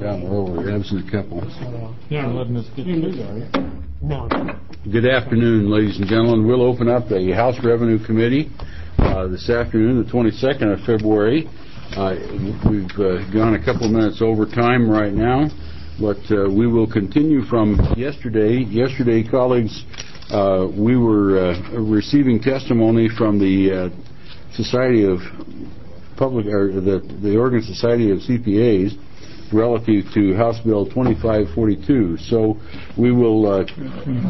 down the road. We're absent a couple. You're not letting us get through, are you? No. Good afternoon, ladies and gentlemen. We'll open up the House Revenue Committee this afternoon, the 22nd of February. We've gone a couple of minutes over time right now, but we will continue from yesterday. Yesterday, colleagues, we were receiving testimony from the Society of Public, or the Oregon Society of CPAs, relative to House Bill 2542. So we will. Okay,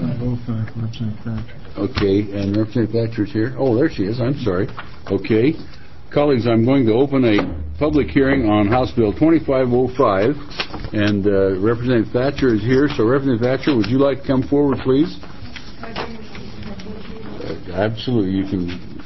and Representative Thatcher's here. Oh, there she is. I'm sorry. Okay, colleagues, I'm going to open a public hearing on House Bill 2505, and Representative Thatcher is here. So, Representative Thatcher, would you like to come forward, please? Absolutely, you can.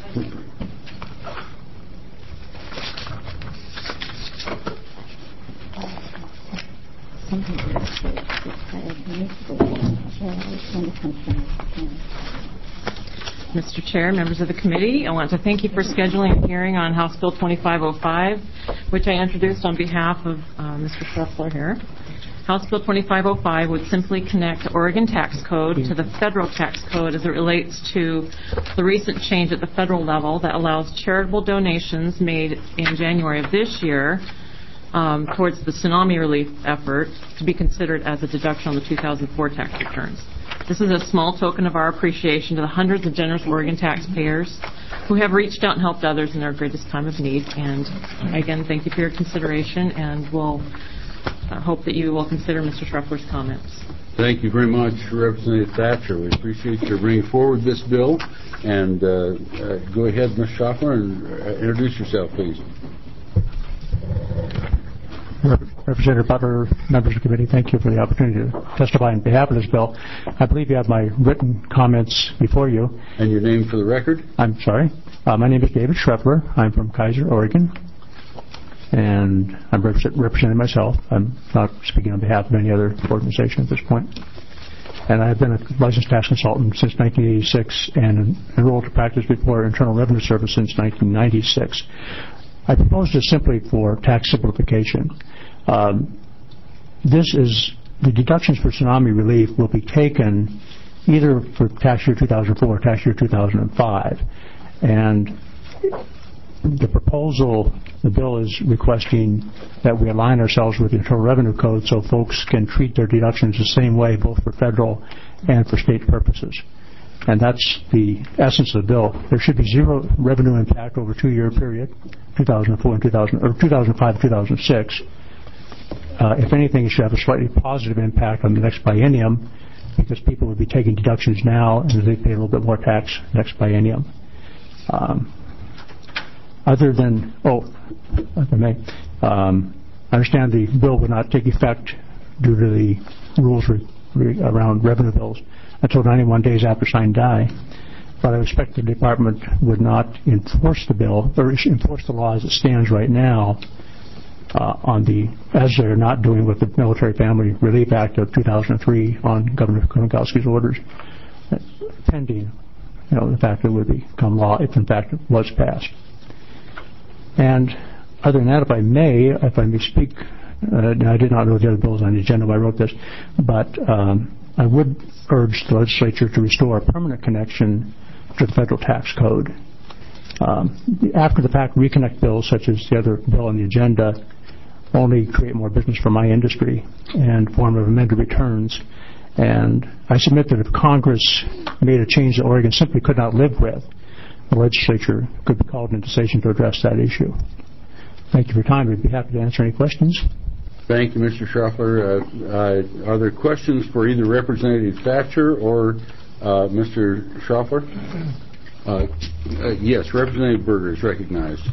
Mr. Chair, members of the committee, I want to thank you for scheduling a hearing on House Bill 2505, which I introduced on behalf of Mr. Scheffler here. House Bill 2505 would simply connect the Oregon tax code to the federal tax code as it relates to the recent change at the federal level that allows charitable donations made in January of this year towards the tsunami relief effort to be considered as a deduction on the 2004 tax returns. This is a small token of our appreciation to the hundreds of generous Oregon taxpayers who have reached out and helped others in their greatest time of need. And again, thank you for your consideration, and we'll hope that you will consider Mr. Scheffler's comments. Thank you very much, Representative Thatcher. We appreciate your bringing forward this bill. And go ahead, Ms. Scheffler, and introduce yourself, please. Representative Butler, members of the committee, thank you for the opportunity to testify on behalf of this bill. I believe you have my written comments before you. And your name for the record? I'm sorry. My name is David Scheffler. I'm from Kaiser, Oregon. And I'm representing myself. I'm not speaking on behalf of any other organization at this point. And I've been a licensed tax consultant since 1986 and enrolled to practice before Internal Revenue Service since 1996. I proposed this simply for tax simplification. The deductions for tsunami relief will be taken either for tax year 2004 or tax year 2005. And the bill is requesting that we align ourselves with the Internal Revenue Code so folks can treat their deductions the same way, both for federal and for state purposes. And that's the essence of the bill. There should be zero revenue impact over a 2-year period, 2004 and 2005 and 2006. If anything, it should have a slightly positive impact on the next biennium because people would be taking deductions now and they pay a little bit more tax next biennium. Other than, if I may, I understand the bill would not take effect due to the rules around revenue bills until 91 days after sign die, but I expect the department would not enforce the bill or enforce the law as it stands right now as they're not doing with the Military Family Relief Act of 2003 on Governor Gronkowski's orders, pending the fact that it would become law if in fact it was passed. And other than that, if I may speak, I did not know the other bills on the agenda when I wrote this, but I would urge the legislature to restore a permanent connection to the federal tax code. After the fact, reconnect bills such as the other bill on the agenda only create more business for my industry and form of amended returns. And I submit that if Congress made a change that Oregon simply could not live with, the legislature could be called into session to address that issue. Thank you for your time. We'd be happy to answer any questions. Thank you, Mr. Scheffler. Are there questions for either Representative Thatcher or Mr. Scheffler? Yes, Representative Berger is recognized.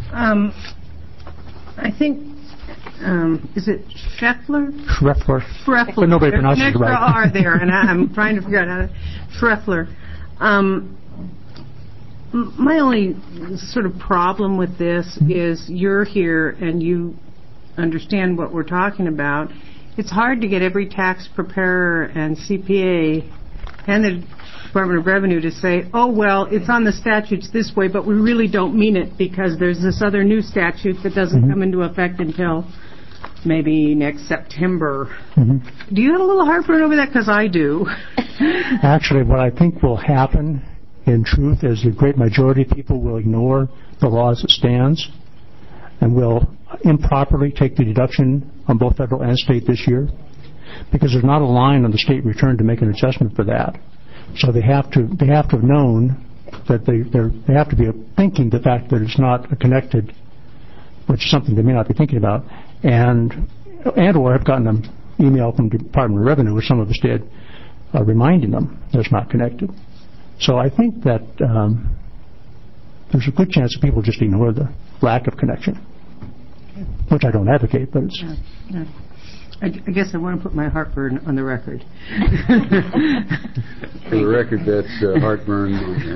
I think, is it Scheffler? Scheffler. But nobody pronounces it right. Extra R there, and I'm trying to figure out how to... Scheffler. My only sort of problem with this is you're here and you understand what we're talking about. It's hard to get every tax preparer and CPA and the Department of Revenue to say, oh, well, it's on the statutes this way, but we really don't mean it because there's this other new statute that doesn't come into effect until maybe next September. Mm-hmm. Do you have a little heartburn over that? Because I do. Actually, what I think will happen, in truth, is the great majority of people will ignore the law as it stands and will improperly take the deduction on both federal and state this year, because there's not a line on the state return to make an adjustment for that. So they have to have known that they have to be thinking the fact that it's not connected, which is something they may not be thinking about, and or have gotten an email from the Department of Revenue, or some of us did, reminding them that it's not connected. So I think that there's a good chance that people just ignore the lack of connection, which I don't advocate, but it's... Yeah. I guess I want to put my heartburn on the record. For the record, that's heartburn.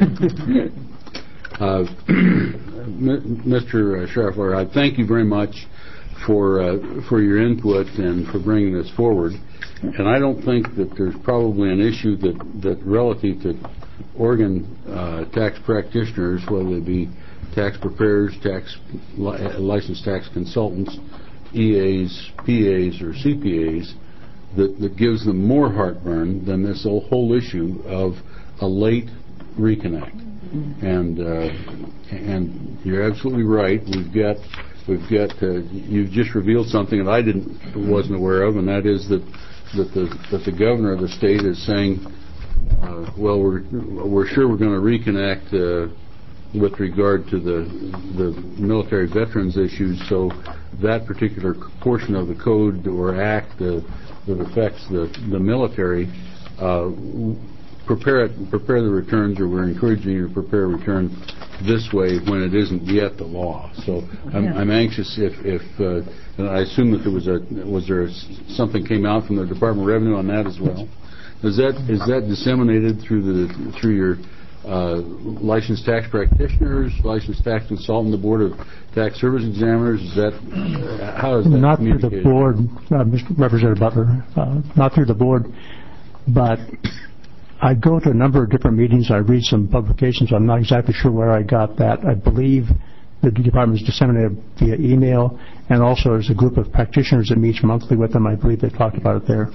Mr. Schraffler, I thank you very much for your input and for bringing this forward. And I don't think that there's probably an issue that relative to Oregon tax practitioners, whether they be tax preparers, licensed tax consultants, EAs, PAs, or CPAs, that gives them more heartburn than this whole issue of a late reconnect. And you're absolutely right. We've got you've just revealed something that I wasn't aware of, and that is that the governor of the state is saying, well, we're sure we're going to reconnect with regard to the military veterans issues, so that particular portion of the code or act that affects the military, prepare the returns, or we're encouraging you to prepare a return this way when it isn't yet the law. So I'm anxious if and I assume that was there something came out from the Department of Revenue on that as well. Is that disseminated through your licensed tax practitioners, licensed tax consultant, the Board of Tax Service Examiners? How is that not through the communicated? board, Mr. Representative Butler, not through the board, but I go to a number of different meetings. I read some publications. I'm not exactly sure where I got that. I believe the department is disseminated via email, and also there's a group of practitioners that meets monthly with them. I believe they talked about it there.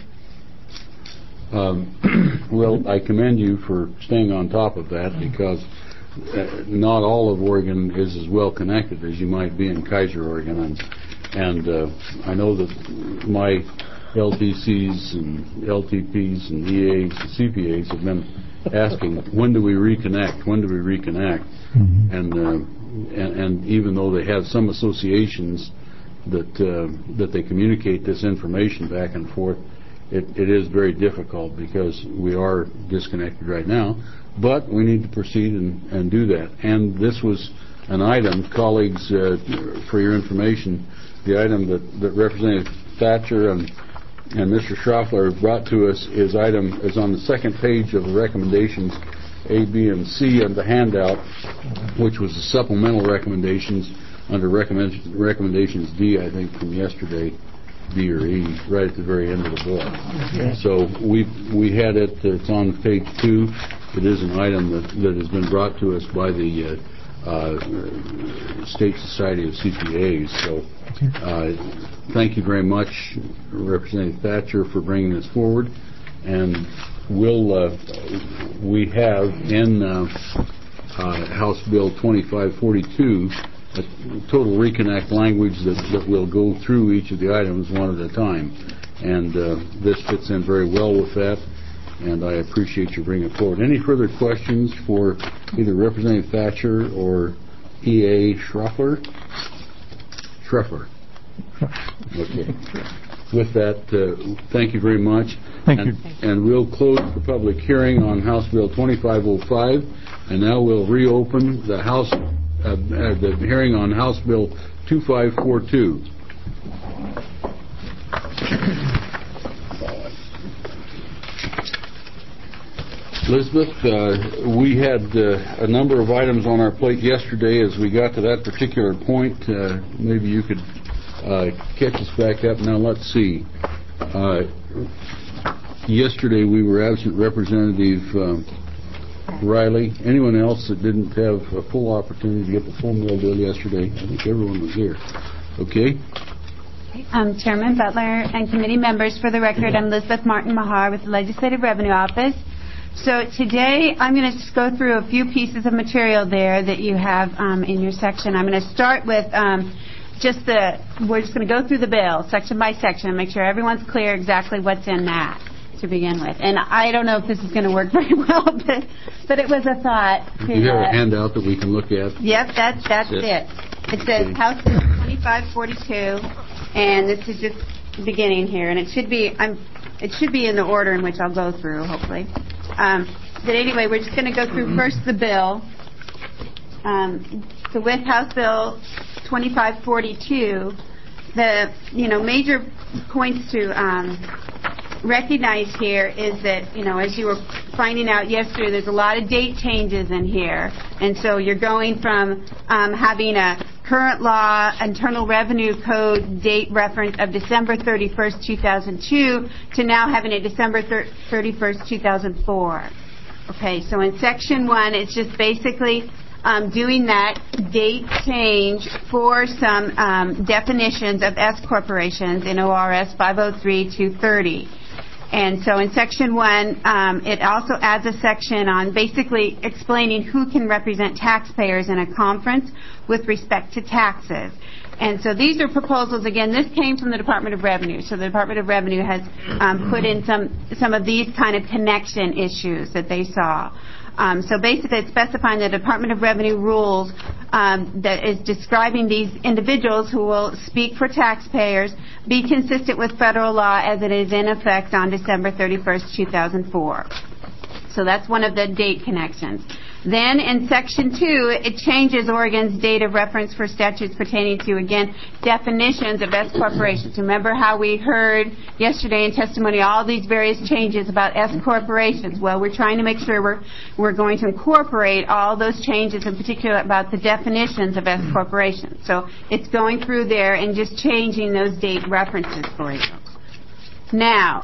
Well, I commend you for staying on top of that, because not all of Oregon is as well connected as you might be in Kaiser, Oregon, and I know that my LTCs and LTPs and EAs and CPAs have been asking, when do we reconnect? When do we reconnect? Mm-hmm. And even though they have some associations that they communicate this information back and forth, it is very difficult because we are disconnected right now, but we need to proceed and do that. And this was an item, colleagues, for your information, the item that Representative Thatcher and Mr. Schraffler brought to us is on the second page of the recommendations A, B, and C of the handout, which was the supplemental recommendations under recommendations D, I think, from yesterday. B or E, right at the very end of the book. Okay. So we had it. It's on page 2. It is an item that has been brought to us by the State Society of CPAs. So thank you very much, Representative Thatcher, for bringing this forward. And we have in House Bill 2542 a total reconnect language that will go through each of the items one at a time. And this fits in very well with that, and I appreciate you bringing it forward. Any further questions for either Representative Thatcher or EA Schraffler? Okay. With that, thank you very much. Thank you. And we'll close the public hearing on House Bill 2505, and now we'll reopen the the hearing on House Bill 2542. Elizabeth, we had a number of items on our plate yesterday. As we got to that particular point, maybe you could catch us back up. Now, let's see. Yesterday we were absent Representative Riley. Anyone else that didn't have a full opportunity to get the full meal deal yesterday? I think everyone was here. Okay. Chairman Butler and committee members, for the record, I'm Elizabeth Martin Mahar with the Legislative Revenue Office. So today I'm going to just go through a few pieces of material there that you have in your section. I'm going to start with we're just going to go through the bill section by section and make sure everyone's clear exactly what's in that to begin with. And I don't know if this is going to work very well, but it was a thought. You have a handout that we can look at. Yep, that's it. It says House Bill 2542, and this is just the beginning here, and it should be in the order in which I'll go through, hopefully. But anyway, we're just going to go through first the bill. So with House Bill 2542, the major points to recognize here is that, as you were finding out yesterday, there's a lot of date changes in here. And so you're going from having a current law Internal Revenue Code date reference of December 31st, 2002 to now having a December 31st, 2004. Okay, so in Section 1, it's just basically doing that date change for some definitions of S corporations in ORS 503-230. And so in Section 1, it also adds a section on basically explaining who can represent taxpayers in a conference with respect to taxes. And so these are proposals. Again, this came from the Department of Revenue. So the Department of Revenue has put in some of these kind of connection issues that they saw. So basically, it's specifying the Department of Revenue rules that is describing these individuals who will speak for taxpayers be consistent with federal law as it is in effect on December 31st, 2004. So that's one of the date connections. Then in Section 2, it changes Oregon's date of reference for statutes pertaining to, again, definitions of S corporations. Remember how we heard yesterday in testimony all these various changes about S corporations? Well, we're trying to make sure we're going to incorporate all those changes, in particular about the definitions of S corporations. So it's going through there and just changing those date references for you. Now,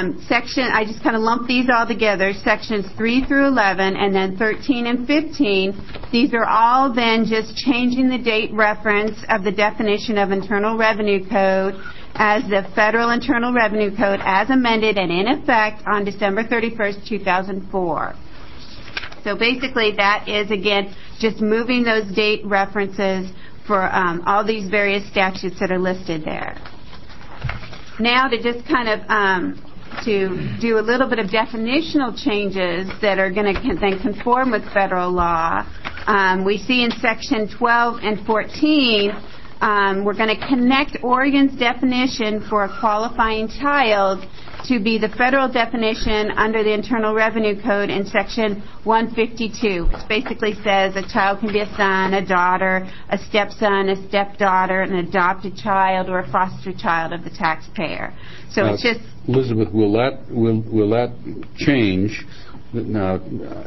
I just kind of lumped these all together, sections 3 through 11, and then 13 and 15. These are all then just changing the date reference of the definition of Internal Revenue Code as the Federal Internal Revenue Code as amended and in effect on December 31st, 2004. So basically that is, again, just moving those date references for all these various statutes that are listed there. Now to just kind of to do a little bit of definitional changes that are going to then conform with federal law, we see in Section 12 and 14, we're going to connect Oregon's definition for a qualifying child to be the federal definition under the Internal Revenue Code in Section 152, which basically says a child can be a son, a daughter, a stepson, a stepdaughter, an adopted child, or a foster child of the taxpayer. So it's just... Elizabeth, will that change? Now,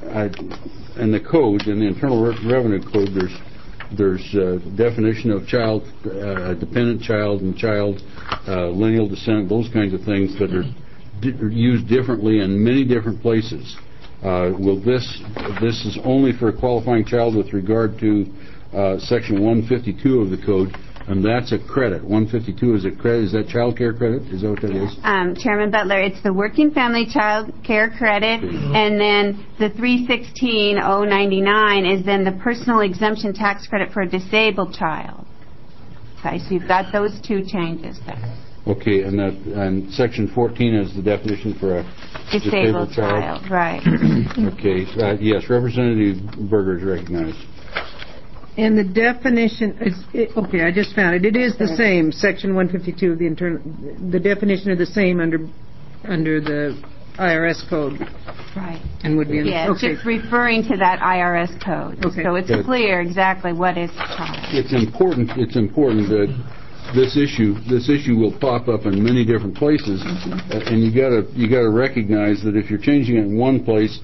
in the code, in the Internal Revenue Code, there's a definition of child, dependent child, and child, lineal descent, those kinds of things that are used differently in many different places. Will this is only for a qualifying child with regard to Section 152 of the code, and that's a credit. 152 is a credit. Is that child care credit? Is that what that is? Chairman Butler, it's the Working Family Child Care Credit, and then the 316-099 is then the Personal Exemption Tax Credit for a disabled child. Okay, so you've got those two changes there. Okay, and Section 14 is the definition for a disabled child. Right. Okay, yes, Representative Berger is recognized. And the definition is, okay, I just found it. It is the same, Section 152 of the definition is the same under the IRS code. Right. And would be it's just referring to that IRS code. Okay. So it's clear exactly what is child. It's important that this issue will pop up in many different places, and you got to recognize that if you're changing it in one place,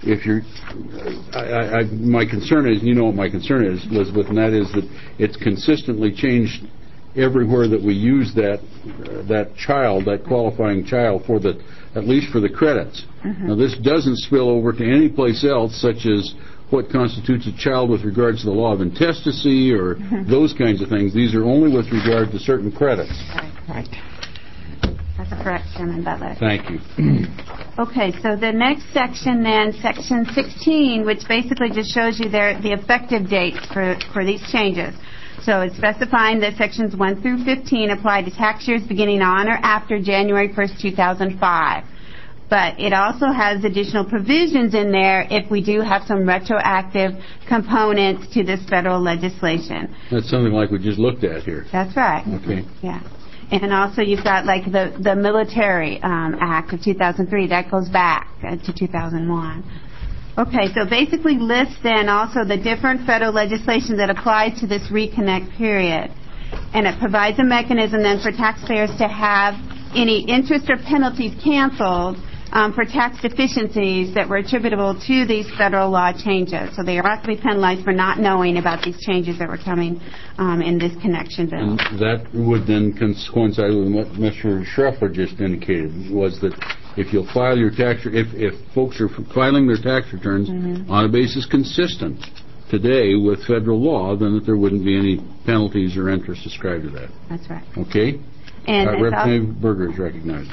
my concern is, you know what my concern is, Elizabeth, and that is that it's consistently changed everywhere that we use that child, that qualifying child, for at least for the credits. Now, this doesn't spill over to any place else, such as what constitutes a child with regards to the law of intestacy or those kinds of things. These are only with regard to certain credits. Right. Right. That's correct, Chairman Butler. Thank you. Okay, so the next section then, Section 16, which basically just shows you the effective dates for these changes. So it's specifying that Sections 1 through 15 apply to tax years beginning on or after January 1st, 2005. But it also has additional provisions in there if we do have some retroactive components to this federal legislation. That's something like we just looked at here. That's right. Okay. Yeah. And also you've got like the Military Act of 2003. That goes back to 2001. Okay, so basically lists then also the different federal legislation that applies to this reconnect period. And it provides a mechanism then for taxpayers to have any interest or penalties canceled for tax deficiencies that were attributable to these federal law changes. So they are not to be penalized for not knowing about these changes that were coming in this connection bill. And that would then coincide with what Mr. Schreffler just indicated, was that if you'll file your tax, if folks are filing their tax returns on a basis consistent today with federal law, then that there wouldn't be any penalties or interest ascribed to that. That's right. Okay? And Representative Berger is recognized.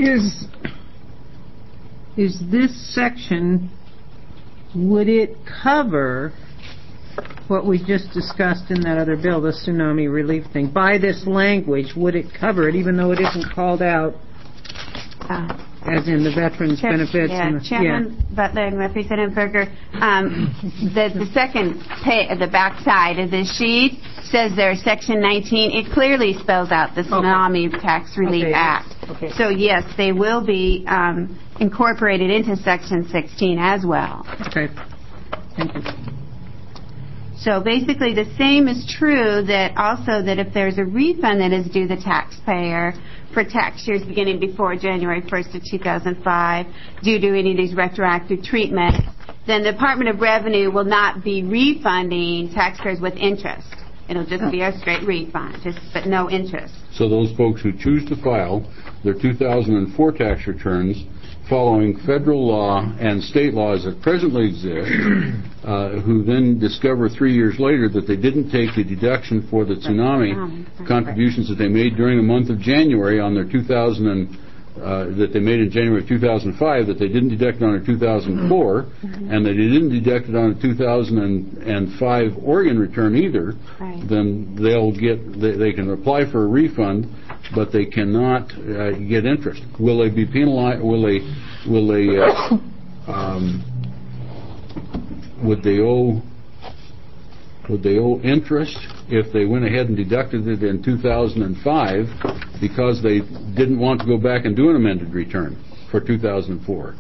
Is this section, would it cover what we just discussed in that other bill, the tsunami relief thing? By this language, would it cover it, even though it isn't called out as in the veterans benefits? Chairman Butler and Representative Berger, the second the back side of the sheet says there, Section 19. It clearly spells out the Tsunami Tax Relief Act. Okay. So yes, they will be incorporated into Section 16 as well. Okay. Thank you. So basically the same is true that also that if there's a refund that is due the taxpayer for tax years beginning before January 1st of 2005 due to any of these retroactive treatments, then the Department of Revenue will not be refunding taxpayers with interest. It'll just be a straight refund, but no interest. So those folks who choose to file their 2004 tax returns following federal law and state laws that presently exist, who then discover 3 years later that they didn't take the deduction for the tsunami contributions that they made during the month of January on their that they made in January of 2005, that they didn't deduct on their 2004, and that they didn't deduct it on a 2005 Oregon return either, then they can apply for a refund, but they cannot get interest. Will they be penalized? Would they owe interest if they went ahead and deducted it in 2005 because they didn't want to go back and do an amended return for 2004?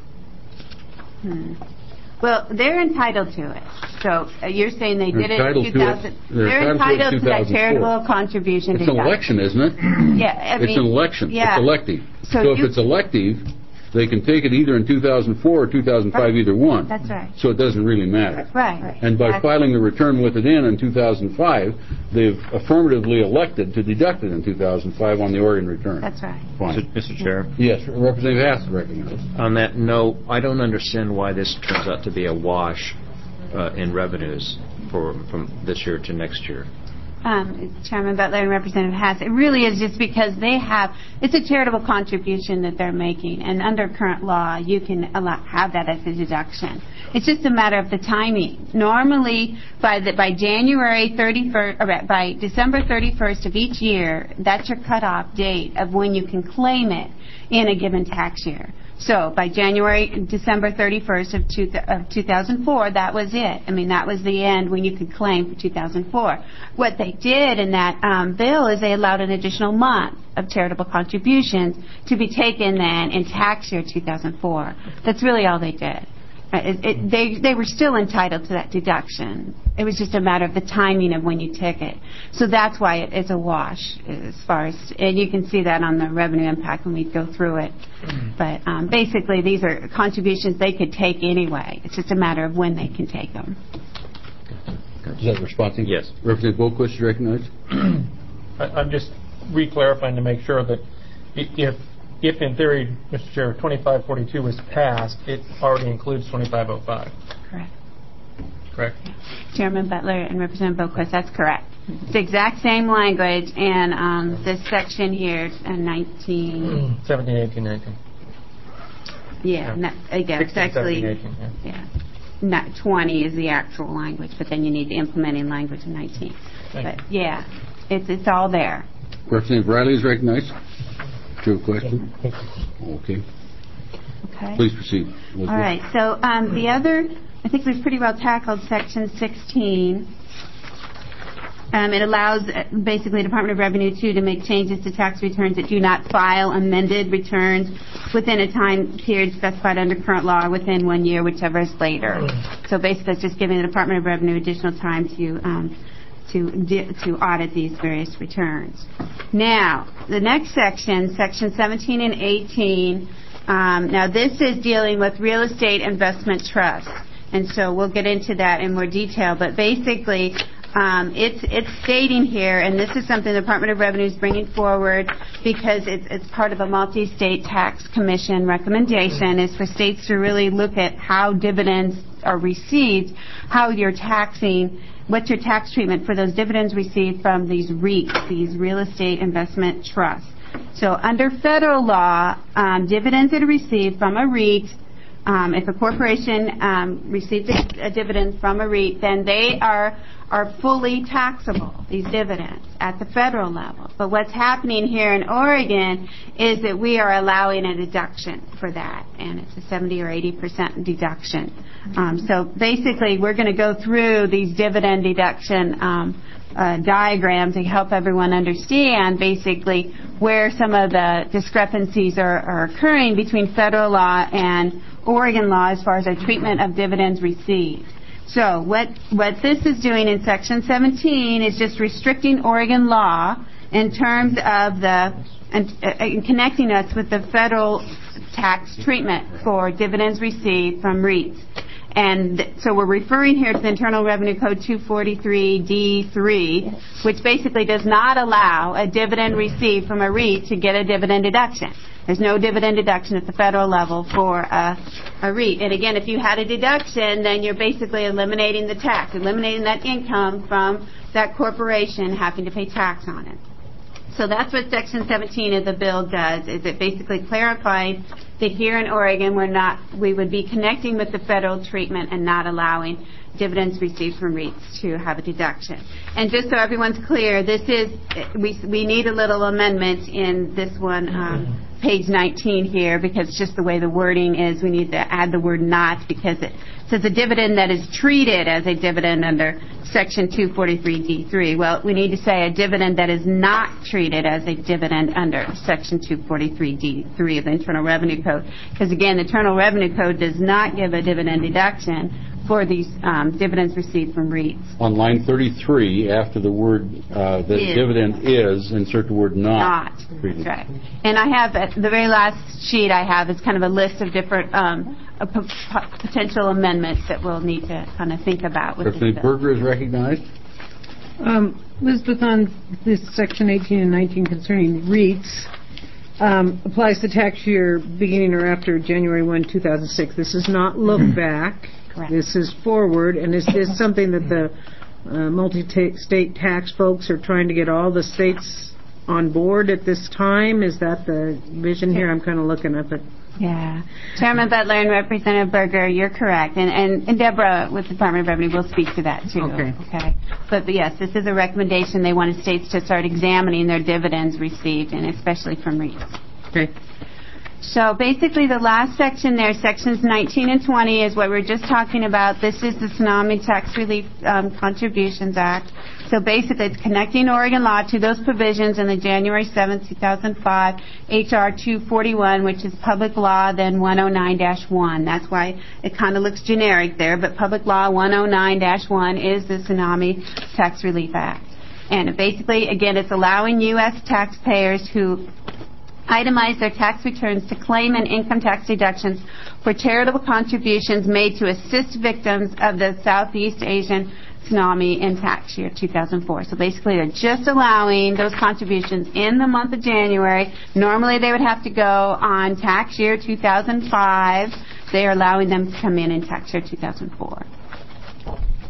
Well, they're entitled to it. So you're saying they did it in 2000. They're entitled to that charitable contribution. It's an election, isn't it? Yeah, it's an election. Yeah. It's elective. So if it's elective, they can take it either in 2004 or 2005, either one. That's right. So it doesn't really matter. Right. And by filing the return with it in 2005, they've affirmatively elected to deduct it in 2005 on the Oregon return. That's right. Fine. Mr. Chair? Yes, Representative Haas is recognized. On that note, I don't understand why this turns out to be a wash in revenues from this year to next year. Chairman Butler and Representative Haas, it really is just because it's a charitable contribution that they're making, and under current law, you can have that as a deduction. It's just a matter of the timing. Normally, by January 31st, or by December 31st of each year, that's your cutoff date of when you can claim it in a given tax year. So by December 31st of 2004, that was it. I mean, that was the end when you could claim for 2004. What they did in that bill is they allowed an additional month of charitable contributions to be taken then in tax year 2004. That's really all they did. They were still entitled to that deduction. It was just a matter of the timing of when you took it. So that's why it's a wash as far as, and you can see that on the revenue impact when we go through it. But basically these are contributions they could take anyway. It's just a matter of when they can take them. Is that responsive? Yes. Representative Boquist is recognized. I'm just re-clarifying to make sure that if in theory, Mr. Chair, 2542 was passed, it already includes 2505. Correct. Correct? Chairman Butler and Representative Boquist, that's correct. It's the exact same language, and this section here, 19... 17, 18, 19. Yeah, again, it's 16, actually... 17, 18, Yeah. Not 20 is the actual language, but then you need the implementing language in 19. But yeah, it's all there. Representative Riley is recognized. Do you have a question? Okay. Okay. Please proceed. Elizabeth. All right. So the other, I think we've pretty well tackled Section 16. It allows basically Department of Revenue to make changes to tax returns that do not file amended returns within a time period specified under current law within 1 year, whichever is later. So basically, it's just giving the Department of Revenue additional time to audit these various returns. Now, the next section, Section 17 and 18. Now, this is dealing with real estate investment trusts, and so we'll get into that in more detail. But basically, it's stating here, and this is something the Department of Revenue is bringing forward because it's part of a multi-state tax commission recommendation, is for states to really look at how dividends are received, how you're taxing, what's your tax treatment for those dividends received from these REITs, these real estate investment trusts. So under federal law, dividends that are received from a REIT, if a corporation receives a dividend from a REIT, then they are fully taxable, these dividends, at the federal level. But what's happening here in Oregon is that we are allowing a deduction for that, and it's a 70 or 80% deduction. So basically, we're going to go through these dividend deduction diagram to help everyone understand basically where some of the discrepancies are occurring between federal law and Oregon law as far as our treatment of dividends received. So what this is doing in Section 17 is just restricting Oregon law in terms of connecting us with the federal tax treatment for dividends received from REITs. And so we're referring here to the Internal Revenue Code 243D3, which basically does not allow a dividend received from a REIT to get a dividend deduction. There's no dividend deduction at the federal level for a REIT. And again, if you had a deduction, then you're basically eliminating the tax, eliminating that income from that corporation having to pay tax on it. So that's what Section 17 of the bill does, is it basically clarifying that here in Oregon we would be connecting with the federal treatment and not allowing dividends received from REITs to have a deduction. And just so everyone's clear, we need a little amendment in this one, page 19 here, because just the way the wording is, we need to add the word not, because it says a dividend that is treated as a dividend under Section 243D3. Well, we need to say a dividend that is not treated as a dividend under Section 243D3 of the Internal Revenue Code, because again, the Internal Revenue Code does not give a dividend deduction for these dividends received from REITs. On line 33, after the word dividend is, insert the word not. That's right. And I have, the very last sheet I have is kind of a list of different potential amendments that we'll need to kind of think about with Representative this bill. Berger is recognized. Elizabeth, on this Section 18 and 19 concerning REITs, applies to tax year beginning or after January 1, 2006. This is not look back. Correct. This is forward. And is this something that the multi-state tax folks are trying to get all the states on board at this time? Is that the vision here? I'm kind of looking up at... Yeah. Chairman Butler and Representative Berger, you're correct. And Deborah with the Department of Revenue will speak to that, too. Okay. But yes, this is a recommendation. They wanted states to start examining their dividends received, and especially from REITs. Okay. So basically the last section there, sections 19 and 20, is what we're just talking about. This is the Tsunami Tax Relief Contributions Act. So basically it's connecting Oregon law to those provisions in the January 7, 2005 H.R. 241, which is Public Law then 109-1. That's why it kind of looks generic there, but Public Law 109-1 is the Tsunami Tax Relief Act. And basically, again, it's allowing U.S. taxpayers who itemize their tax returns to claim an income tax deductions for charitable contributions made to assist victims of the Southeast Asian tsunami in tax year 2004. So basically they're just allowing those contributions in the month of January. Normally they would have to go on tax year 2005. They are allowing them to come in tax year 2004.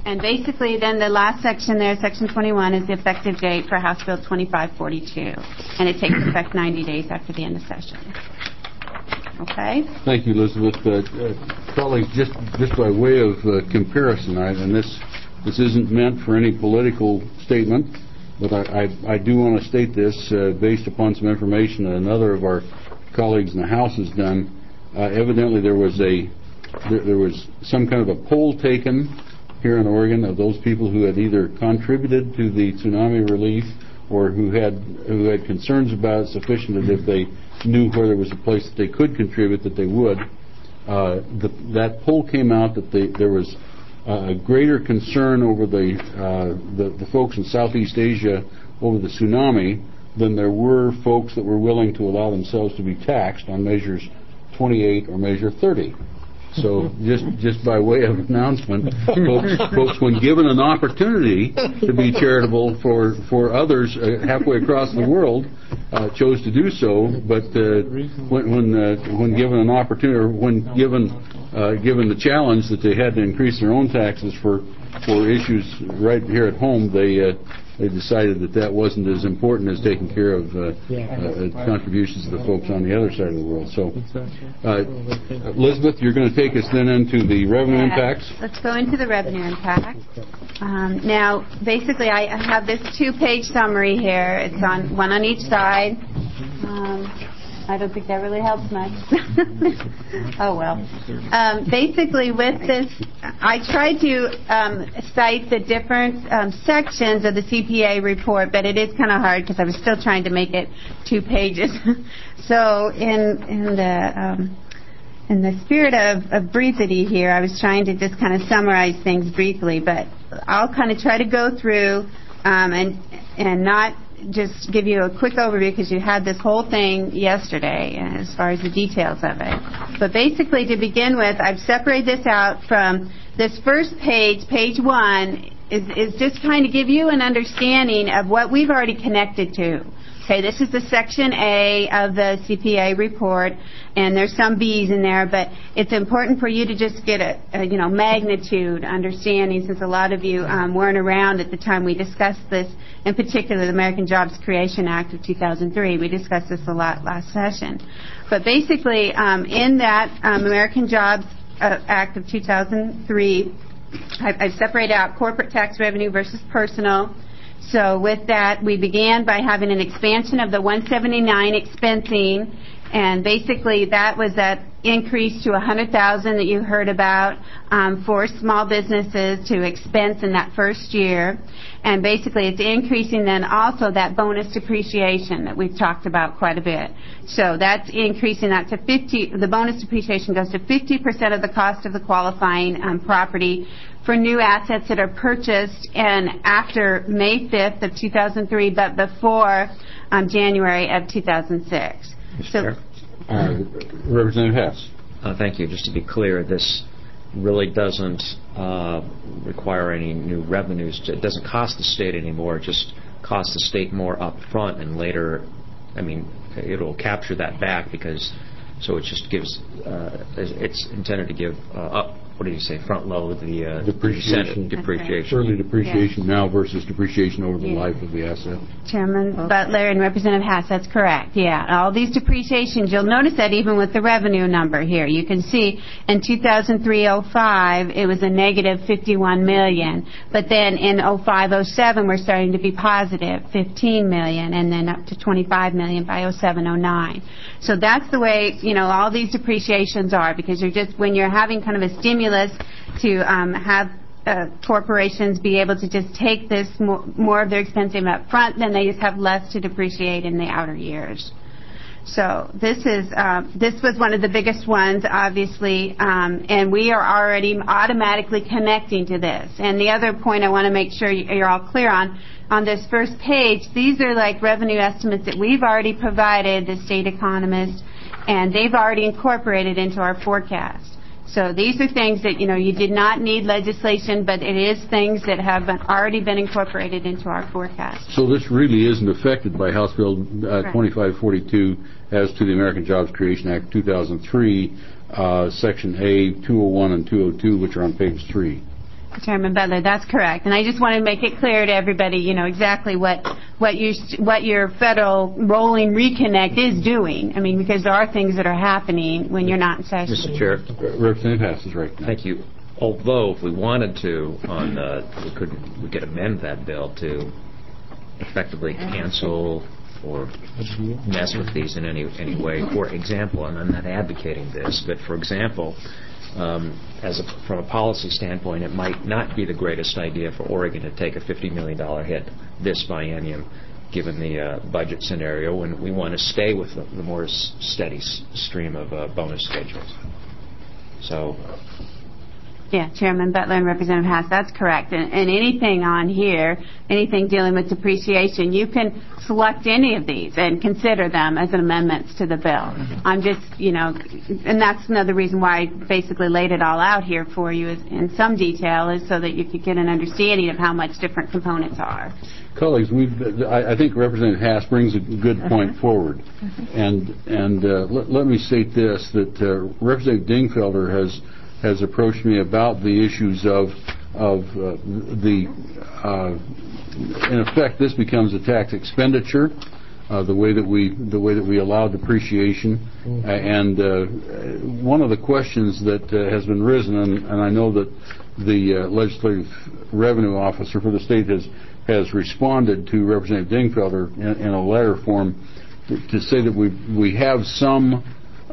And basically, then the last section there, Section 21, is the effective date for House Bill 2542. And it takes effect 90 days after the end of session. Okay? Thank you, Elizabeth. Colleagues, just by way of comparison, and this isn't meant for any political statement, but I do want to state this based upon some information that another of our colleagues in the House has done. Evidently, there was some kind of a poll taken here in Oregon of those people who had either contributed to the tsunami relief or who had concerns about it sufficient that if they knew where there was a place that they could contribute, that they would. That poll came out that there was a greater concern over the folks in Southeast Asia over the tsunami than there were folks that were willing to allow themselves to be taxed on measures 28 or measure 30. So just by way of announcement, folks, when given an opportunity to be charitable for others halfway across the world, chose to do so. But when given an opportunity, or when given the challenge that they had to increase their own taxes for issues right here at home, they decided that wasn't as important as taking care of contributions of the folks on the other side of the world. So, Elizabeth, you're going to take us then into the revenue impacts. Let's go into the revenue impact. Now, basically, I have this 2-page summary here. It's on one on each side. I don't think that really helps much. Oh, well. Basically, with this, I tried to cite the different sections of the CPA report, but it is kind of hard because I was still trying to make it 2 pages. So in the spirit of brevity here, I was trying to just kind of summarize things briefly, but I'll kind of try to go through and not just give you a quick overview because you had this whole thing yesterday as far as the details of it. But basically, to begin with, I've separated this out from this first page, page 1, is just kind of give you an understanding of what we've already connected to. Okay, this is the Section A of the CPA report, and there's some B's in there, but it's important for you to just get a magnitude understanding, since a lot of you weren't around at the time we discussed this, in particular the American Jobs Creation Act of 2003. We discussed this a lot last session. But basically, in that American Jobs Act of 2003, I've separated out corporate tax revenue versus personal. So with that, we began by having an expansion of the 179 expensing, and basically that was that increase to $100,000 that you heard about for small businesses to expense in that first year. And basically it's increasing then also that bonus depreciation that we've talked about quite a bit. So that's increasing that to 50, the bonus depreciation goes to 50% of the cost of the qualifying property for new assets that are purchased and after May 5th of 2003, but before January of 2006. Representative Hess. Thank you. Just to be clear, this really doesn't require any new revenues. It doesn't cost the state anymore. It just costs the state more up front, and later, it'll capture that back because, so it just gives, it's intended to give up. What did you say? Front load the depreciation. Early depreciation now versus depreciation over the life of the asset. Chairman Butler and Representative Haas, that's correct. Yeah, all these depreciations, you'll notice that even with the revenue number here. You can see in 2003-05 it was a negative $51 million, but then in 05-07 we're starting to be positive $15 million, and then up to $25 million by 07-09. So that's the way all these depreciations are, because you're just, when you're having kind of a stimulus to have corporations be able to just take this more of their expenses up front, then they just have less to depreciate in the outer years. So this was one of the biggest ones, obviously, and we are already automatically connecting to this. And the other point I want to make sure you're all clear on this first page, these are like revenue estimates that we've already provided the state economists, and they've already incorporated into our forecast. So these are things that, you did not need legislation, but it is things that have already been incorporated into our forecast. So this really isn't affected by House Bill 2542 as to the American Jobs Creation Act 2003, Section A, 201 and 202, which are on page 3. Chairman Butler, that's correct. And I just want to make it clear to everybody, exactly what your federal rolling reconnect is doing. I mean, because there are things that are happening when you're not in session. Mr. Chair. Representative Haas is right. Thank you. Although, if we wanted to, we could amend that bill to effectively cancel or mess with these in any way. For example, and I'm not advocating this, but for example, from a policy standpoint, it might not be the greatest idea for Oregon to take a $50 million hit this biennium, given the budget scenario, and we want to stay with the more steady stream of bonus schedules. So. Yeah, Chairman Butler and Representative Haas, that's correct. And anything on here, anything dealing with depreciation, you can select any of these and consider them as amendments to the bill. I'm just, and that's another reason why I basically laid it all out here for you in some detail, is so that you could get an understanding of how much different components are. Colleagues, I think Representative Haas brings a good point forward. And let me state this, that Representative Dingfelder has approached me about the issues of in effect, this becomes a tax expenditure, the way that we allow depreciation. And one of the questions that has been risen, and I know that the legislative revenue officer for the state has responded to Representative Dingfelder in a letter form to say that we have some.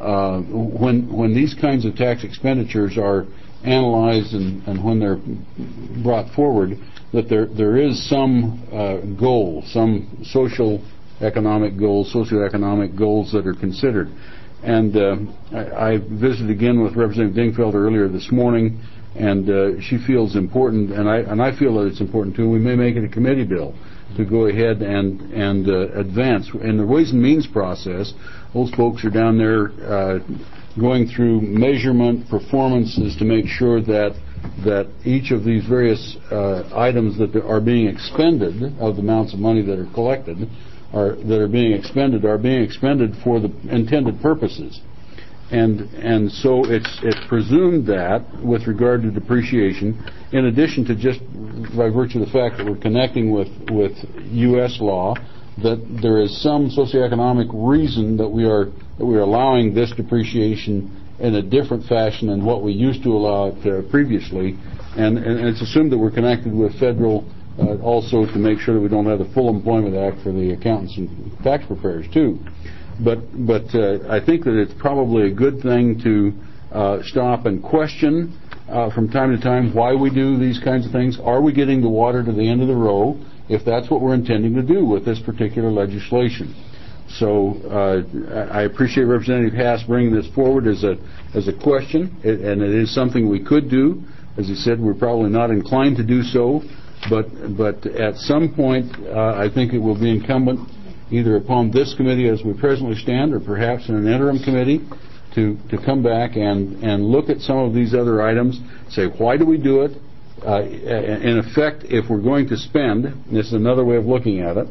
When these kinds of tax expenditures are analyzed and when they're brought forward, that there is some goal, some socioeconomic goals that are considered. And I visited again with Representative Dingfelder earlier this morning, and she feels important, and I feel that it's important too. We may make it a committee bill to go ahead and advance. In the Ways and Means process, those folks are down there going through measurement performances to make sure that each of these various items that are being expended, of the amounts of money that are collected, that are being expended for the intended purposes. And so it's presumed that, with regard to depreciation, in addition to just by virtue of the fact that we're connecting with U.S. law, that there is some socioeconomic reason that we are allowing this depreciation in a different fashion than what we used to allow it previously, and it's assumed that we're connected with federal also to make sure that we don't have the Full Employment Act for the accountants and tax preparers too. But I think that it's probably a good thing to stop and question from time to time why we do these kinds of things. Are we getting the water to the end of the row, if that's what we're intending to do with this particular legislation? So I appreciate Representative Haas bringing this forward as a question, and it is something we could do. As he said, we're probably not inclined to do so, but at some point I think it will be incumbent either upon this committee as we presently stand, or perhaps in an interim committee, to come back and look at some of these other items, say, why do we do it? In effect, if we're going to spend, and this is another way of looking at it,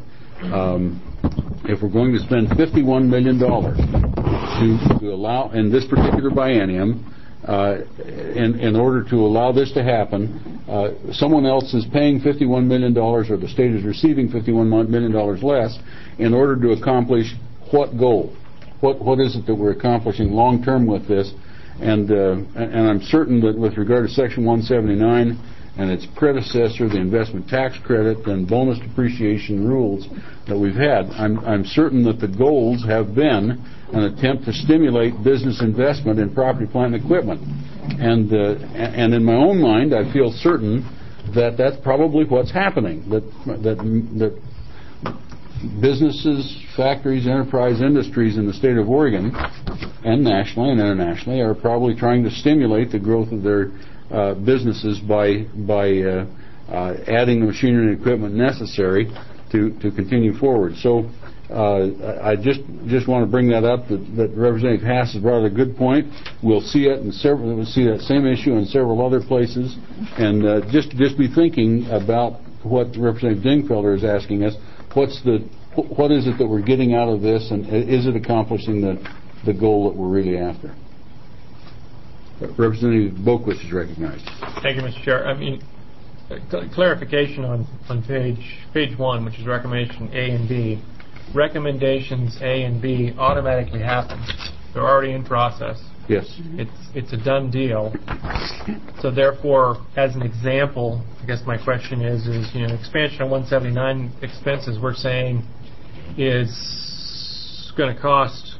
if we're going to spend $51 million to allow, in this particular biennium, in order to allow this to happen, someone else is paying $51 million, or the state is receiving $51 million less, in order to accomplish what goal? What is it that we're accomplishing long term with this? And I'm certain that with regard to Section 179 and its predecessor, the investment tax credit and bonus depreciation rules that we've had, I'm certain that the goals have been an attempt to stimulate business investment in property, plant, and equipment. And in my own mind, I feel certain that that's probably what's happening. That businesses, factories, enterprise industries in the state of Oregon, and nationally and internationally, are probably trying to stimulate the growth of their businesses by adding the machinery and equipment necessary to continue forward. So I just want to bring that up, that Representative Haas has brought a good point. We'll see it we'll see that same issue in several other places, and just be thinking about what Representative Dingfelder is asking us. What is it that we're getting out of this, and is it accomplishing the goal that we're really after? Representative Boquist is recognized. Thank you, Mr. Chair. I mean, clarification on page 1, which is recommendation A and B. Recommendations A and B automatically happen. They're already in process. Yes. It's a done deal. So therefore, as an example, I guess my question is expansion of 179 expenses we're saying is going to cost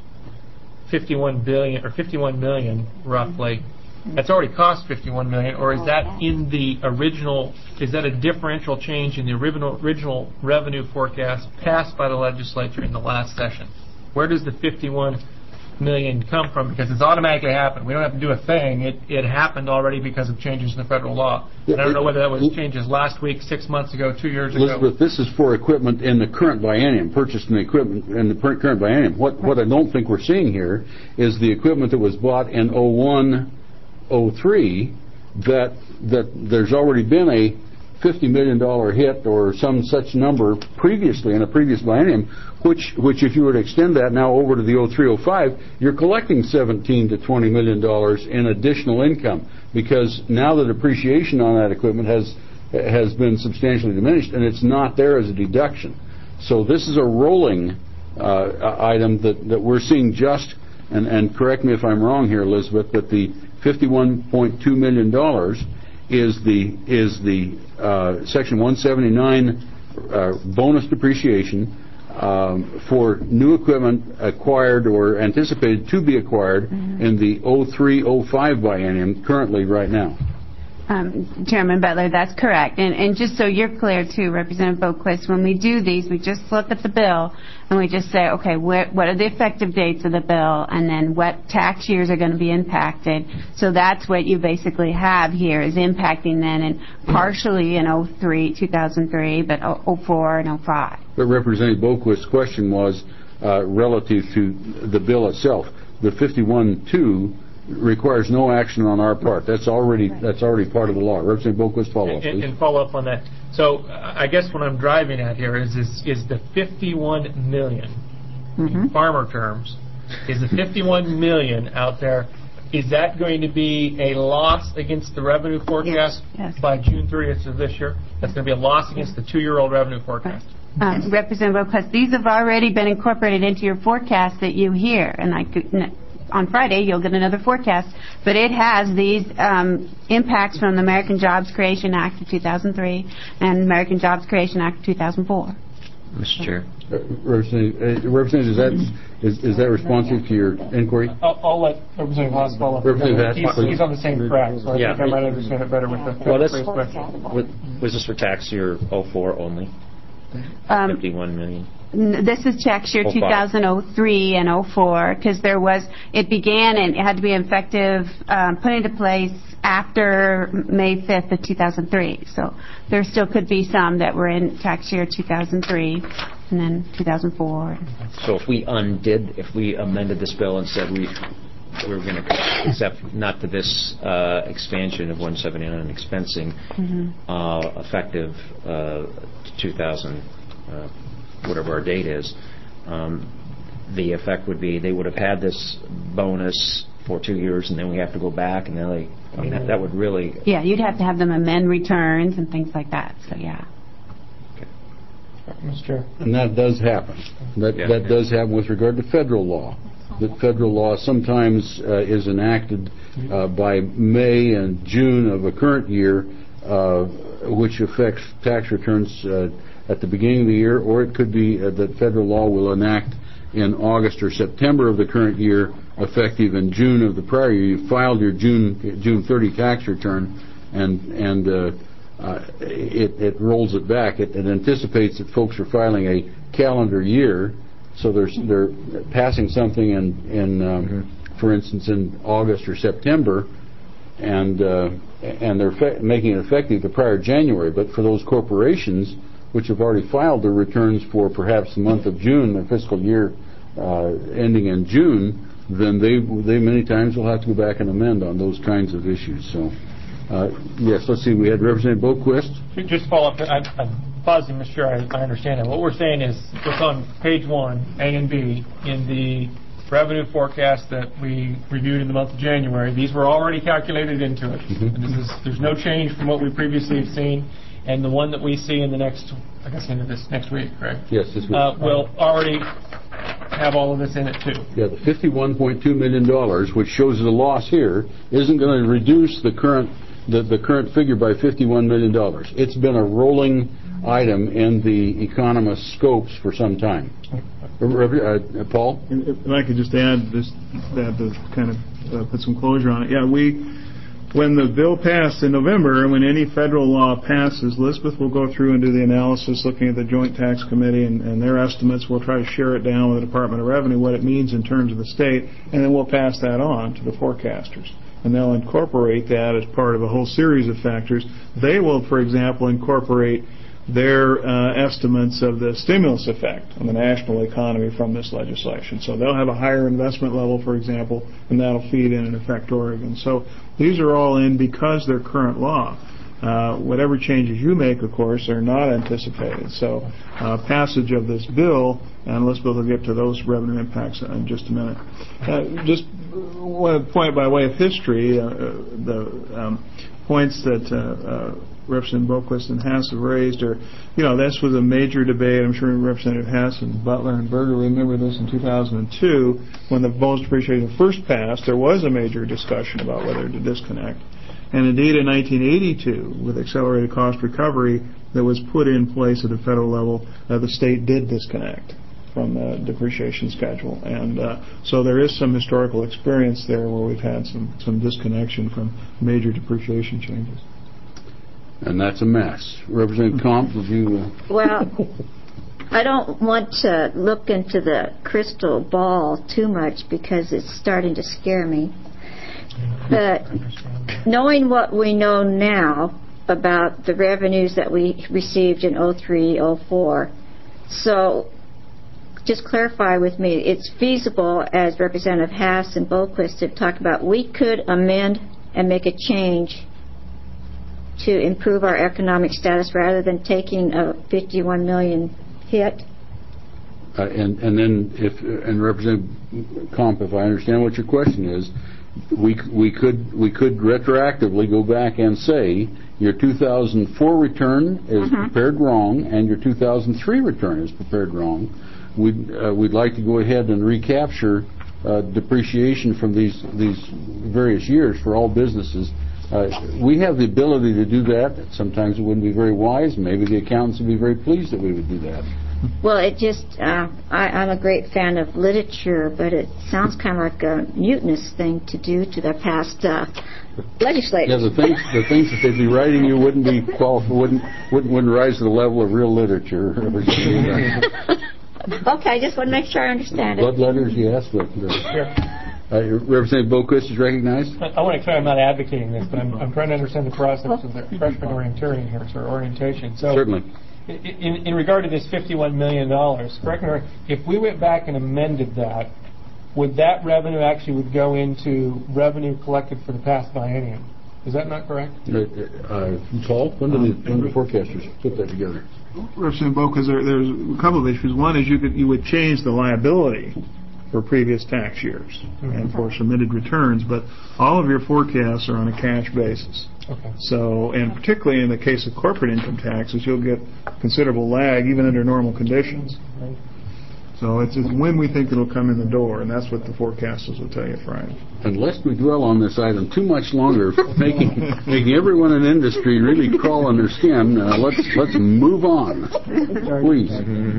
$51 million roughly. That's already cost $51 million, or is that in the original? Is that a differential change in the original revenue forecast passed by the legislature in the last session? Where does the $51 million come from? Because it's automatically happened. We don't have to do a thing. It happened already because of changes in the federal law. And I don't know whether that was changes last week, 6 months ago, 2 years ago. Elizabeth, this is for equipment in the current biennium, purchasing the equipment in the current biennium. What I don't think we're seeing here is the equipment that was bought in 01, 03, that there's already been a $50 million hit or some such number previously in a previous biennium, which if you were to extend that now over to the 03-05, you're collecting $17 to $20 million in additional income, because now the depreciation on that equipment has been substantially diminished, and it's not there as a deduction. So this is a rolling item that we're seeing just, and correct me if I'm wrong here, Elizabeth, but the $51.2 million is the Section 179 bonus depreciation for new equipment acquired or anticipated to be acquired in the 03-05 biennium currently right now. Chairman Butler, that's correct. And just so you're clear, too, Representative Boquist, when we do these, we just look at the bill and we just say, okay, what are the effective dates of the bill, and then what tax years are going to be impacted. So that's what you basically have here, is impacting then, and partially in 2003, but 04 and 05. But Representative Boquist's question was relative to the bill itself. The 51-2 requires no action on our part. That's already part of the law. Representative Boquist, follow up, please. And follow up on that. So I guess what I'm driving at here is the $51 million in farmer terms. Is the $51 million out there? Is that going to be a loss against the revenue forecast by June 30th of this year? That's going to be a loss against the 2-year-old revenue forecast. Representative Boquist, these have already been incorporated into your forecast that you hear, and on Friday, you'll get another forecast, but it has these impacts from the American Jobs Creation Act of 2003 and American Jobs Creation Act of 2004. Mr. Chair. Representative, is that responsive to your inquiry? I'll let Representative Haas follow up. He's on the same track, so I think I might understand it better with the first question. Was this for tax year 04 only? 51 million? This is tax year 2003 and 04, because it began and it had to be effective, put into place after May 5th of 2003. So there still could be some that were in tax year 2003 and then 2004. So if we amended this bill and said we were going to accept not to this expansion of 179 expensing effective 2000, whatever our date is, the effect would be they would have had this bonus for 2 years, and then we have to go back, and then that would really... Yeah, you'd have to have them amend returns and things like that, so yeah. Okay. Mr. Chair. And that does happen. That does happen with regard to federal law. The federal law sometimes is enacted by May and June of a current year, which affects tax returns at the beginning of the year, or it could be that federal law will enact in August or September of the current year, effective in June of the prior year. You filed your June 30 tax return, and it rolls it back. It anticipates that folks are filing a calendar year, so they're passing something in for instance, in August or September, and they're making it effective the prior January. But for those corporations which have already filed their returns for perhaps the month of June, their fiscal year ending in June, then they many times will have to go back and amend on those kinds of issues. So, yes, let's see. We had Representative Boquist. Just follow up. I'm positive, Mr. Chair, I understand that. What we're saying is, it's on page 1, A and B, in the revenue forecast that we reviewed in the month of January. These were already calculated into it. And there's no change from what we previously have seen. And the one that we see in the next, I guess, into this next week, correct? Yes, this week. Will already have all of this in it, too. Yeah, the $51.2 million, which shows as a loss here, isn't going to reduce the current figure by $51 million. It's been a rolling item in the economist's scopes for some time. Paul? If I could just add this, that to kind of put some closure on it. Yeah, when the bill passed in November, when any federal law passes, Elizabeth will go through and do the analysis looking at the Joint Tax Committee and their estimates. We'll try to share it down with the Department of Revenue, what it means in terms of the state, and then we'll pass that on to the forecasters. And they'll incorporate that as part of a whole series of factors. They will, for example, incorporate their estimates of the stimulus effect on the national economy from this legislation. So they'll have a higher investment level, for example, and that'll feed in and affect Oregon. So these are all in because they're current law. Whatever changes you make, of course, are not anticipated. So passage of this bill, and Elizabeth will get to those revenue impacts in just a minute. Just one point by way of history, the points that Representative Boquist and Hass have raised are, this was a major debate. I'm sure Representative Hass and Butler and Berger remember this in 2002 when the bonus depreciation first passed. There was a major discussion about whether to disconnect. And indeed, in 1982, with accelerated cost recovery that was put in place at the federal level, the state did disconnect from the depreciation schedule. And so there is some historical experience there where we've had some disconnection from major depreciation changes. And that's a mess. Representative Comp, would you... Well, I don't want to look into the crystal ball too much because it's starting to scare me. But knowing what we know now about the revenues that we received in 03-04, so just clarify with me, it's feasible, as Representative Hass and Boquist have talked about, we could amend and make a change to improve our economic status rather than taking a $51 million hit. And then, and Representative Comp, if I understand what your question is, we could retroactively go back and say your 2004 return is prepared wrong and your 2003 return is prepared wrong. We'd like to go ahead and recapture depreciation from these various years for all businesses. We have the ability to do that. Sometimes it wouldn't be very wise. Maybe the accountants would be very pleased that we would do that. Well, it just, I'm a great fan of literature, but it sounds kind of like a mutinous thing to do to the past legislators. Yeah, the things that they'd be writing you wouldn't rise to the level of real literature. Okay, I just want to make sure I understand it. Blood letters, yes. Representative Boquist is recognized. I want to clarify, I'm not advocating this, but I'm trying to understand the process of the freshman orientation here, so orientation. So certainly. In regard to this $51 million, correct me if we went back and amended that, would that revenue actually would go into revenue collected for the past biennium? Is that not correct? Paul, when do the forecasters put that together? Representative Boquist, there's a couple of issues. One is you would change the liability for previous tax years and for submitted returns, but all of your forecasts are on a cash basis. Okay. So, and particularly in the case of corporate income taxes, you'll get considerable lag even under normal conditions. Right. So it's when we think it'll come in the door, and that's what the forecasters will tell you Friday. And lest we dwell on this item too much longer, making everyone in industry really crawl on their skin, let's move on, please.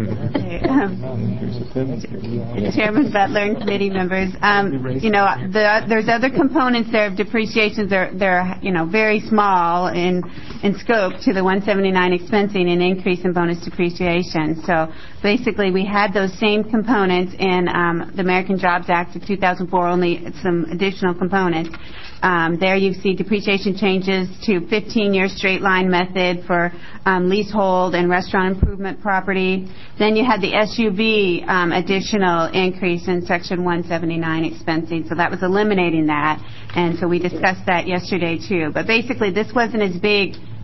Chairman Butler and committee members, there's other components there of depreciations. They're very small in scope to the 179 expensing and increase in bonus depreciation. So basically, we had those same components in the American Jobs Act of 2004, only some additional components. There you see depreciation changes to 15-year straight line method for leasehold and restaurant improvement property. Then you had the SUV additional increase in Section 179 expensing, so that was eliminating that. And so we discussed that yesterday, too. But basically, this wasn't as big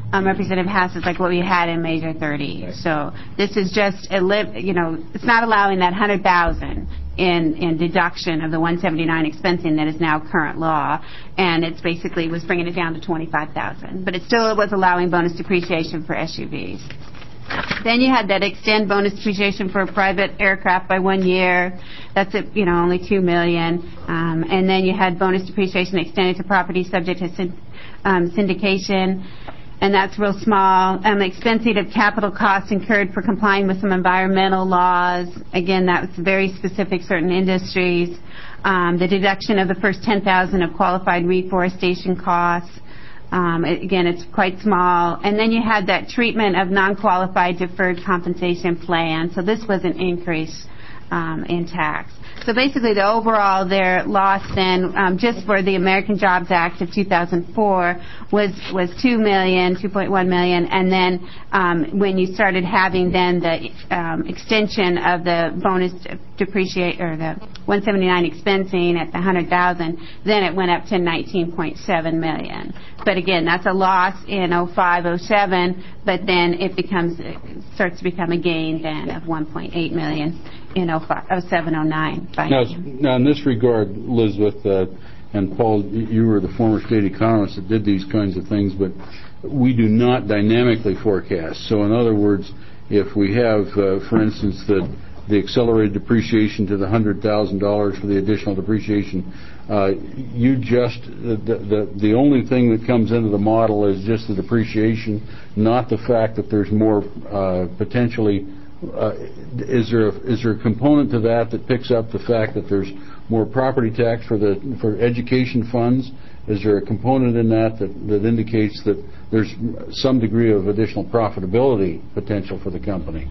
Representative Haas, is like what we had in Measure 30. So this is just it's not allowing that 100,000 in deduction of the 179 expensing that is now current law, and it's basically was bringing it down to 25,000. But it still was allowing bonus depreciation for SUVs. Then you had that extend bonus depreciation for a private aircraft by 1 year. That's at, only $2 million. And then you had bonus depreciation extended to property subject to syndication, and that's real small. Expensing of capital costs incurred for complying with some environmental laws. Again, that was very specific, certain industries. The deduction of the first $10,000 of qualified reforestation costs. Again, it's quite small. And then you had that treatment of non-qualified deferred compensation plan. So this was an increase in tax. So basically, the overall their loss then, just for the American Jobs Act of 2004, was $2.1 million, and then when you started having then the extension of the bonus depreciate or the 179 expensing at the 100,000, then it went up to $19.7 million. But again, that's a loss in 05-07, but then it starts to become a gain then of $1.8 million in 07-09. Now, in this regard, Elizabeth and Paul, you were the former state economist that did these kinds of things, but we do not dynamically forecast. So, in other words, if we have, for instance, the accelerated depreciation to the $100,000 for the additional depreciation, the only thing that comes into the model is just the depreciation, not the fact that there's more potentially. Is there a component to that picks up the fact that there's more property tax for education funds? Is there a component in that indicates that there's some degree of additional profitability potential for the company?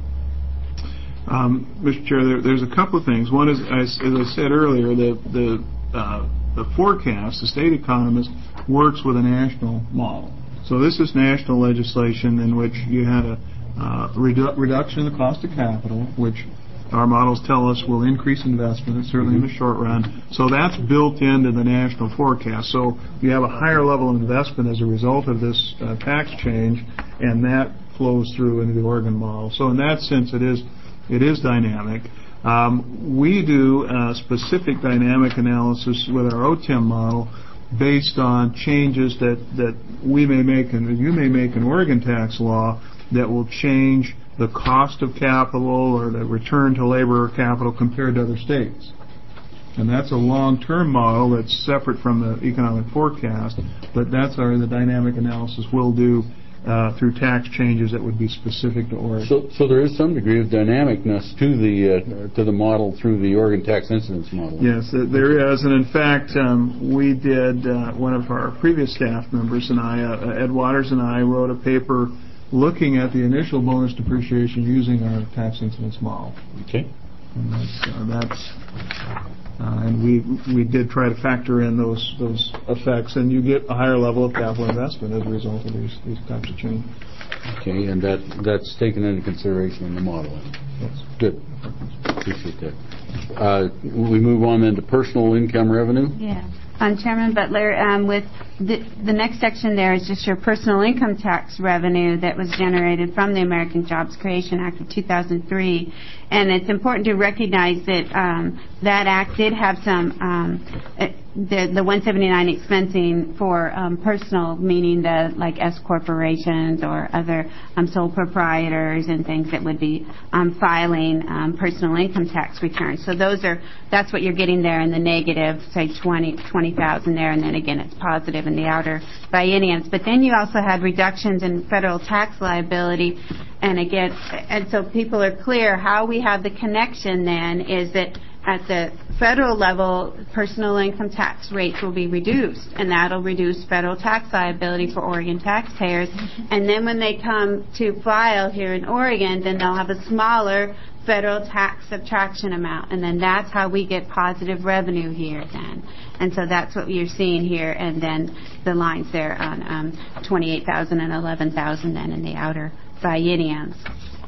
Mr. Chair, there's a couple of things. One is, as I said earlier, the forecast, the state economist works with a national model. So this is national legislation in which you had a reduction in the cost of capital, which our models tell us will increase investment, certainly in the short run. So that's built into the national forecast. So you have a higher level of investment as a result of this tax change, and that flows through into the Oregon model. So in that sense, it is dynamic. We do a specific dynamic analysis with our OTEM model based on changes that we may make and you may make in Oregon tax law that will change the cost of capital or the return to labor capital compared to other states. And that's a long-term model that's separate from the economic forecast, but that's the dynamic analysis we'll do through tax changes that would be specific to Oregon. So there is some degree of dynamicness to the model through the Oregon tax incidence model. Yes, there is, and in fact, we did. One of our previous staff members and I, Ed Waters and I, wrote a paper looking at the initial bonus depreciation using our tax incidence model. Okay. And we did try to factor in those effects, and you get a higher level of capital investment as a result of these types of changes. Okay, and that's taken into consideration in the modeling. Yes. Good. Appreciate that. We move on then to personal income revenue. Yeah. Chairman Butler, with the next section there is just your personal income tax revenue that was generated from the American Jobs Creation Act of 2003. And it's important to recognize that that act did have some, the 179 expensing for personal, meaning like S corporations or other sole proprietors and things that would be filing personal income tax returns. So that's what you're getting there in the negative, say 20,000 there, and then again it's positive in the outer bienniums. But then you also had reductions in federal tax liability, and so people are clear how we have the connection then is that at the federal level, personal income tax rates will be reduced, and that'll reduce federal tax liability for Oregon taxpayers. And then when they come to file here in Oregon, then they'll have a smaller federal tax subtraction amount, and then that's how we get positive revenue here then. And so that's what you're seeing here, and then the lines there on 28,000 and 11,000 then in the outer bienniums.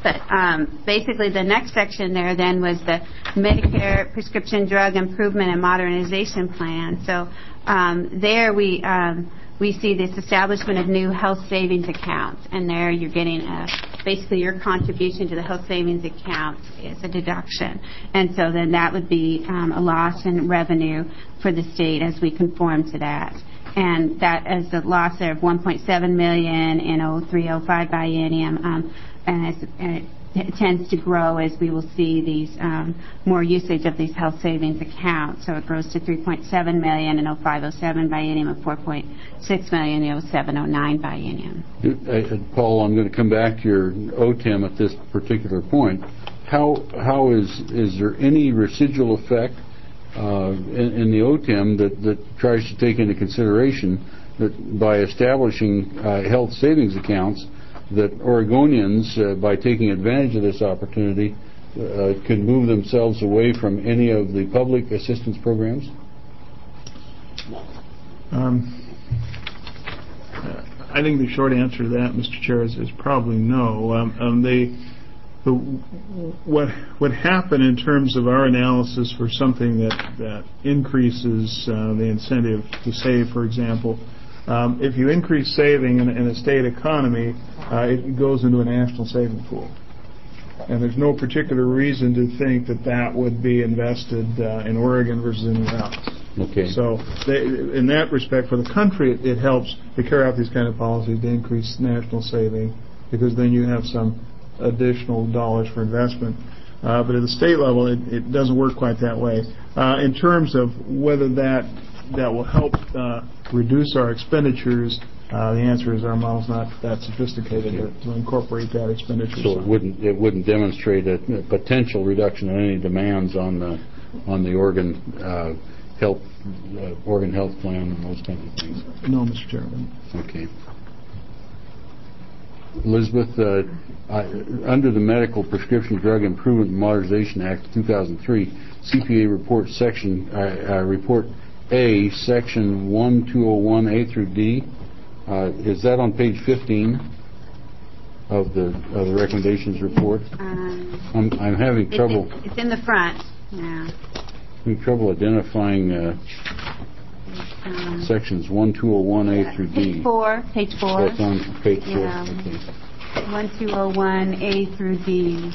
But basically, the next section there then was the Medicare Prescription Drug Improvement and Modernization Plan. So there we see this establishment of new health savings accounts, and there you're getting basically your contribution to the health savings account is a deduction. And so then that would be a loss in revenue for the state as we conform to that. And that as the loss there of $1.7 million in 03-05 biennium, and it tends to grow as we will see these more usage of these health savings accounts. So it grows to $3.7 million in 05-07 biennium and $4.6 million in 07-09 biennium. Paul, I'm going to come back to your OTEM at this particular point. How is there any residual effect in the OTEM that tries to take into consideration that by establishing health savings accounts, that Oregonians, by taking advantage of this opportunity, can move themselves away from any of the public assistance programs? I think the short answer to that, Mr. Chair, is probably no. What happened in terms of our analysis for something that increases the incentive to save, for example, if you increase saving in a state economy, it goes into a national saving pool. And there's no particular reason to think that would be invested in Oregon versus anywhere else. Okay. So in that respect, for the country, it helps to carry out these kind of policies to increase national saving, because then you have some additional dollars for investment. But at the state level, it doesn't work quite that way. In terms of whether that will help reduce our expenditures, the answer is our model's not that sophisticated to incorporate that expenditure. So it wouldn't demonstrate a potential reduction in any demands on the Oregon health plan and those kinds of things. No, Mr. Chairman. Okay. Elizabeth, under the Medical Prescription Drug Improvement and Modernization Act of 2003, CPA report report A, section 1201A through D. Is that on page 15 of the recommendations report? I'm having trouble. It's in the front. Yeah. Having trouble identifying sections 1201A through D. Page 4. That's on page 4. Yeah. Okay. 1201A through D.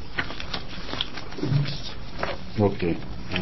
Okay.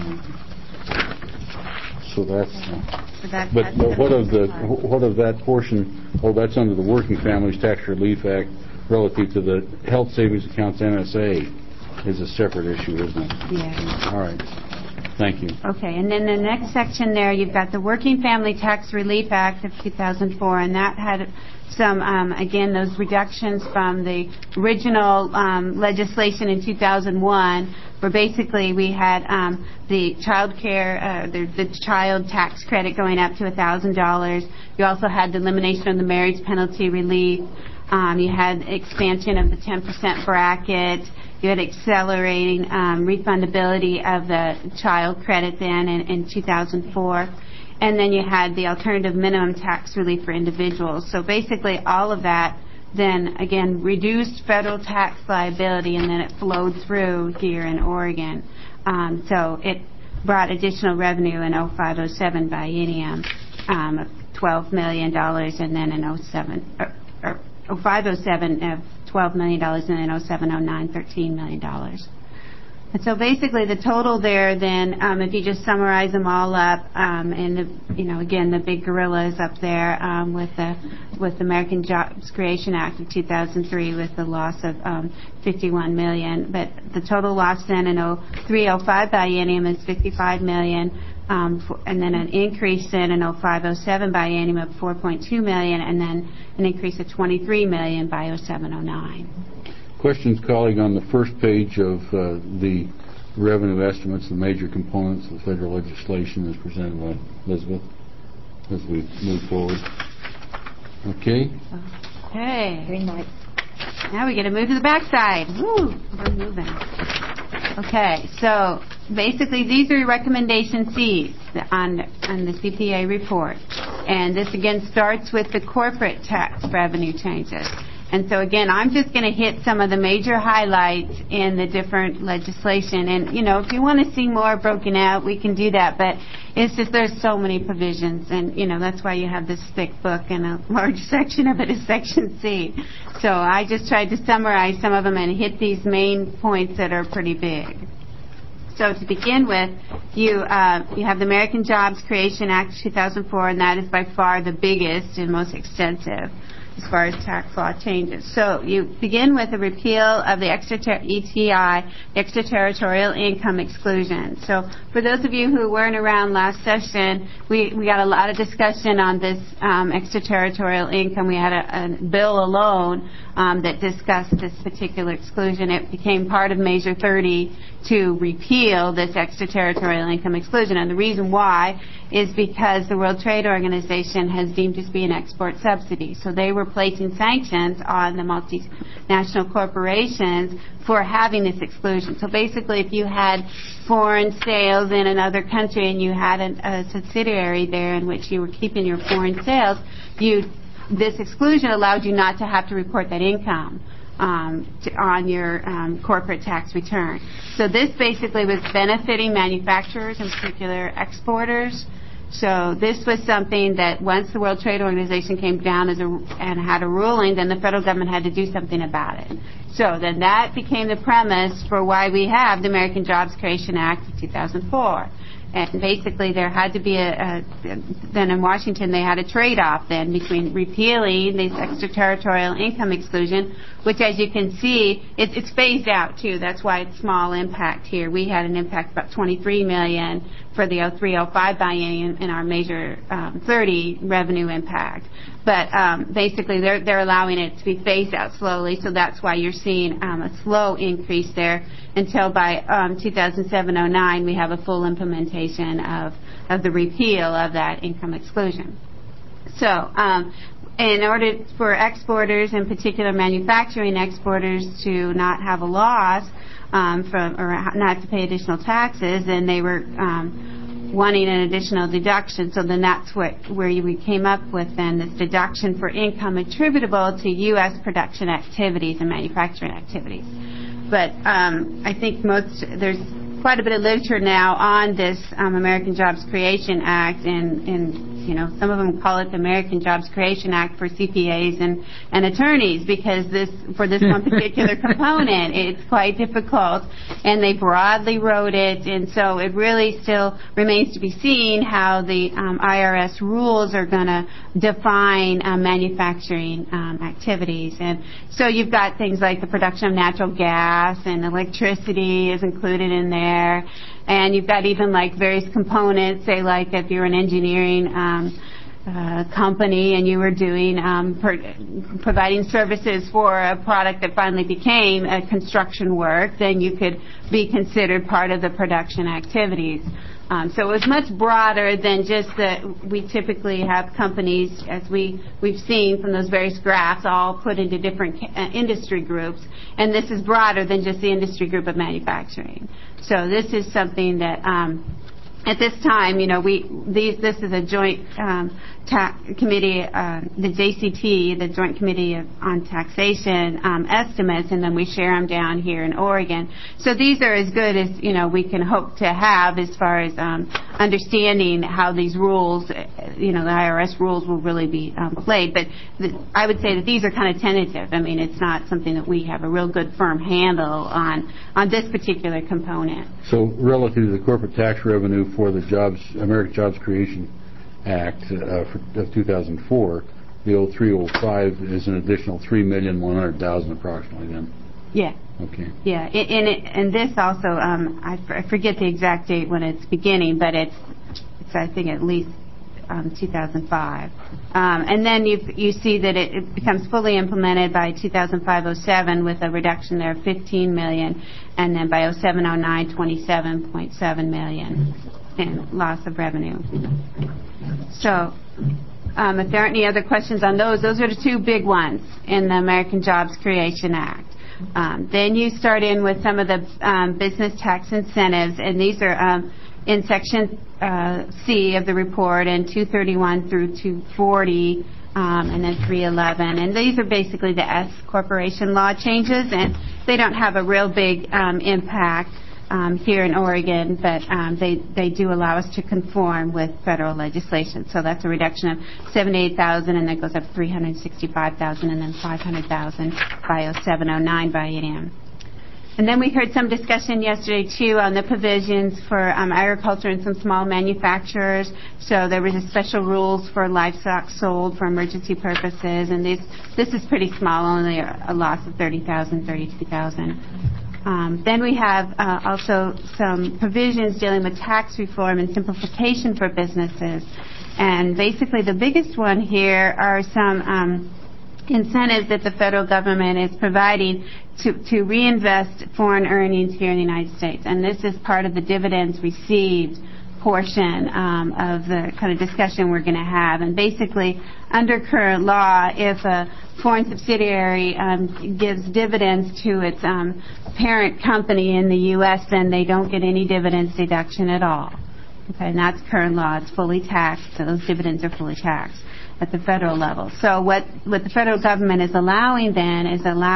So that's. But what of that portion? Oh, that's under the Working Families Tax Relief Act relative to the Health Savings Accounts NSA is a separate issue, isn't it? Yeah. All right. Thank you. Okay, and then the next section there, you've got the Working Family Tax Relief Act of 2004, and that had some, again, those reductions from the original legislation in 2001, where basically we had the child care, the child tax credit going up to $1,000. You also had the elimination of the marriage penalty relief. You had expansion of the 10% bracket. You had accelerating refundability of the child credit then in 2004. And then you had the alternative minimum tax relief for individuals. So basically all of that then, again, reduced federal tax liability, and then it flowed through here in Oregon. So it brought additional revenue in 05-07 biennium of $12 million, and then in 05-07 of $12 million, and then 07-09, $13 million. And so basically the total there then, if you just summarize them all up, and again, the big gorilla is up there with the American Jobs Creation Act of 2003 with the loss of $51 million. But the total loss then in 03-05 biennium is $55 million, and then an increase then in 05-07 biennium of $4.2 million, and then an increase of $23 million by 07-09. Questions, colleague, on the first page of the revenue estimates, the major components of the federal legislation as presented by Elizabeth as we move forward. Okay. Okay. Green light. Now we got to move to the backside. Woo! We're moving. Okay, so basically these are recommendation C's on the CPA report. And this again starts with the corporate tax revenue changes. And so again, I'm just going to hit some of the major highlights in the different legislation. And, if you want to see more broken out, we can do that. But it's just there's so many provisions. And, that's why you have this thick book, and a large section of it is Section C. So I just tried to summarize some of them and hit these main points that are pretty big. So to begin with, you have the American Jobs Creation Act of 2004, and that is by far the biggest and most extensive as far as tax law changes. So you begin with a repeal of the ETI, extraterritorial income exclusion. So for those of you who weren't around last session, we got a lot of discussion on this extraterritorial income. We had a bill alone that discussed this particular exclusion. It became part of Measure 30 to repeal this extraterritorial income exclusion. And the reason why is because the World Trade Organization has deemed this to be an export subsidy. So they were placing sanctions on the multinational corporations for having this exclusion. So basically, if you had foreign sales in another country and you had a subsidiary there in which you were keeping your foreign sales, this exclusion allowed you not to have to report that income on your corporate tax return. So this basically was benefiting manufacturers, in particular exporters. So this was something that once the World Trade Organization came down and had a ruling, then the federal government had to do something about it. So then that became the premise for why we have the American Jobs Creation Act of 2004. And basically there had to be then in Washington they had a trade-off then between repealing this extraterritorial income exclusion, which as you can see, it's phased out too. That's why it's small impact here. We had an impact about $23 million for the 03-05 biennium in our Measure 30 revenue impact. But basically they're allowing it to be phased out slowly, so that's why you're seeing a slow increase there until by 2007-09 we have a full implementation of the repeal of that income exclusion. So in order for exporters, in particular manufacturing exporters, to not have a loss or not to pay additional taxes, then they were wanting an additional deduction. So then that's where we came up with then this deduction for income attributable to U.S. production activities and manufacturing activities. But I think there's quite a bit of literature now on this American Jobs Creation Act, and some of them call it the American Jobs Creation Act for CPAs and attorneys, because for this one particular component, it's quite difficult, and they broadly wrote it, and so it really still remains to be seen how the IRS rules are going to define manufacturing activities. And so you've got things like the production of natural gas and electricity is included in there. And you've got even like various components, say like if you're an engineering company and you were doing providing services for a product that finally became a construction work, then you could be considered part of the production activities. So it was much broader than just that we typically have companies, as we've seen from those various graphs, all put into different industry groups. And this is broader than just the industry group of manufacturing. So this is something that at this time, this is a joint committee, the JCT, the Joint Committee on Taxation estimates, and then we share them down here in Oregon. So these are as good as we can hope to have as far as understanding how these rules, the IRS rules will really be played. But I would say that these are kind of tentative. I mean, it's not something that we have a real good firm handle on this particular component. So relative to the corporate tax revenue for the American Jobs Creation Act of 2004, the 03-05 is an additional $3,100,000 approximately then. Yeah. Okay. Yeah, and this also, I forget the exact date when it's beginning, but it's I think at least 2005. And then you see that it becomes fully implemented by 2005-07 with a reduction there of $15 million, and then by 07-09, $27.7 million in loss of revenue. So if there aren't any other questions on those are the two big ones in the American Jobs Creation Act. Then you start in with some of the business tax incentives, and these are in Section C of the report and 231 through 240 and then 311. And these are basically the S corporation law changes, and they don't have a real big impact here in Oregon, but they do allow us to conform with federal legislation. So that's a reduction of $78,000, and that goes up $365,000, and then $500,000 by 0709 biennium. And then we heard some discussion yesterday, too, on the provisions for agriculture and some small manufacturers. So there was a special rules for livestock sold for emergency purposes, and this is pretty small, only a loss of $30,000, $32,000. Then we have also some provisions dealing with tax reform and simplification for businesses. And basically the biggest one here are some incentives that the federal government is providing to reinvest foreign earnings here in the United States. And this is part of the dividends received portion of the kind of discussion we're going to have. And basically, under current law, if a foreign subsidiary gives dividends to its parent company in the U.S., then they don't get any dividends deduction at all. Okay, and that's current law. It's fully taxed, so those dividends are fully taxed at the federal level. So what the federal government is allowing then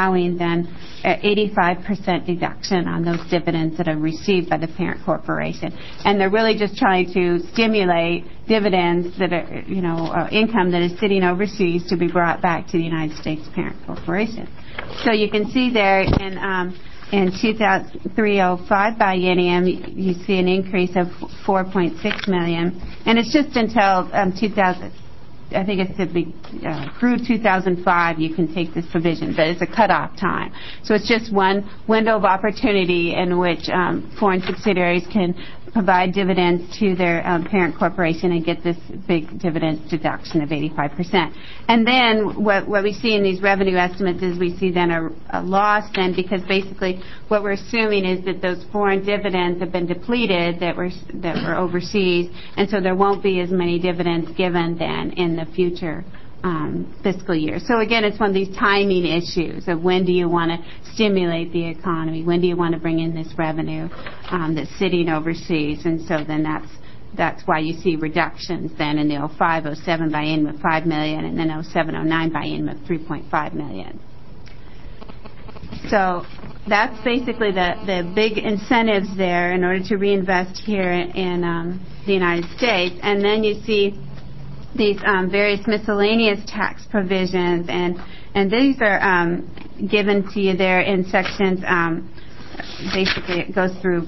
85% deduction on those dividends that are received by the parent corporation. And they're really just trying to stimulate dividends that are, income that is sitting overseas to be brought back to the United States parent corporation. So you can see there in 305 biennium, you see an increase of $4.6 million. And it's just until 2000. I think it's through 2005 you can take this provision, but it's a cutoff time. So it's just one window of opportunity in which foreign subsidiaries can provide dividends to their parent corporation and get this big dividend deduction of 85%. And then what we see in these revenue estimates is we see then a loss then, because basically what we're assuming is that those foreign dividends have been depleted that were overseas, and so there won't be as many dividends given then in the future fiscal year. So again, it's one of these timing issues of when do you want to stimulate the economy, when do you want to bring in this revenue that's sitting overseas, and so then that's why you see reductions then in the 05-07 biennium of $5 million, and then 07-09 biennium of $3.5 million. So that's basically the big incentives there in order to reinvest here in the United States. And then you see these various miscellaneous tax provisions, and these are given to you there in sections. Basically, it goes through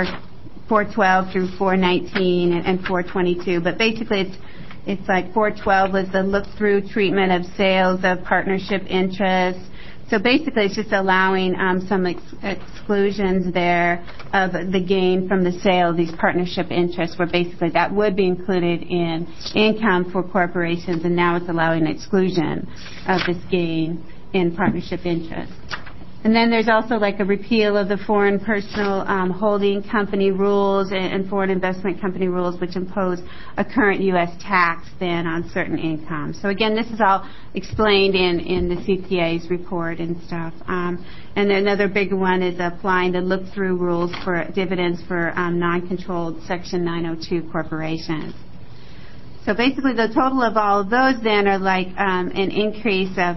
412 through 419 and 422. But basically, it's like 412 was the look-through treatment of sales of partnership interests. So basically, it's just allowing some exclusions there of the gain from the sale of these partnership interests, where basically that would be included in income for corporations, and now it's allowing exclusion of this gain in partnership interests. And then there's also like a repeal of the foreign personal holding company rules and foreign investment company rules, which impose a current U.S. tax then on certain income. So again, this is all explained in the CPA's report and stuff. And then another big one is applying the look-through rules for dividends for non-controlled Section 902 corporations. So basically, the total of all of those then are like an increase of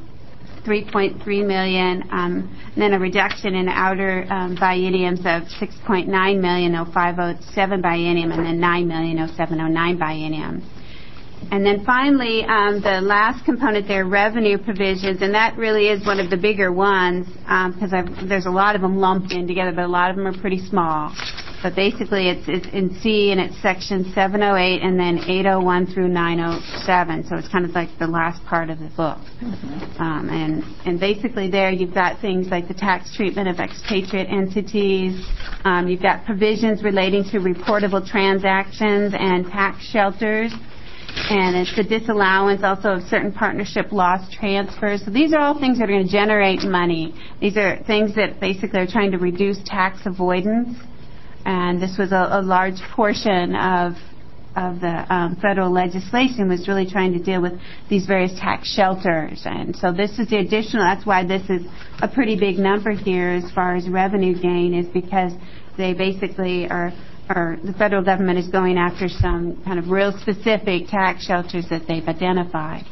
$3.3 million, and then a reduction in outer bienniums of $6.9 million, 05-07 biennium, and then $9 million, 07-09 biennium. And then finally, the last component there, revenue provisions, and that really is one of the bigger ones, because there's a lot of them lumped in together, but a lot of them are pretty small. But basically, it's in C, and it's section 708, and then 801 through 907. So it's kind of like the last part of the book. And basically there you've got things like the tax treatment of expatriate entities. You've got provisions relating to reportable transactions and tax shelters. And it's the disallowance also of certain partnership loss transfers. So these are all things that are going to generate money. These are things that basically are trying to reduce tax avoidance. And this was a large portion of the federal legislation was really trying to deal with these various tax shelters. And so this is the additional, that's why this is a pretty big number here as far as revenue gain, is because they basically the federal government is going after some kind of real specific tax shelters that they've identified.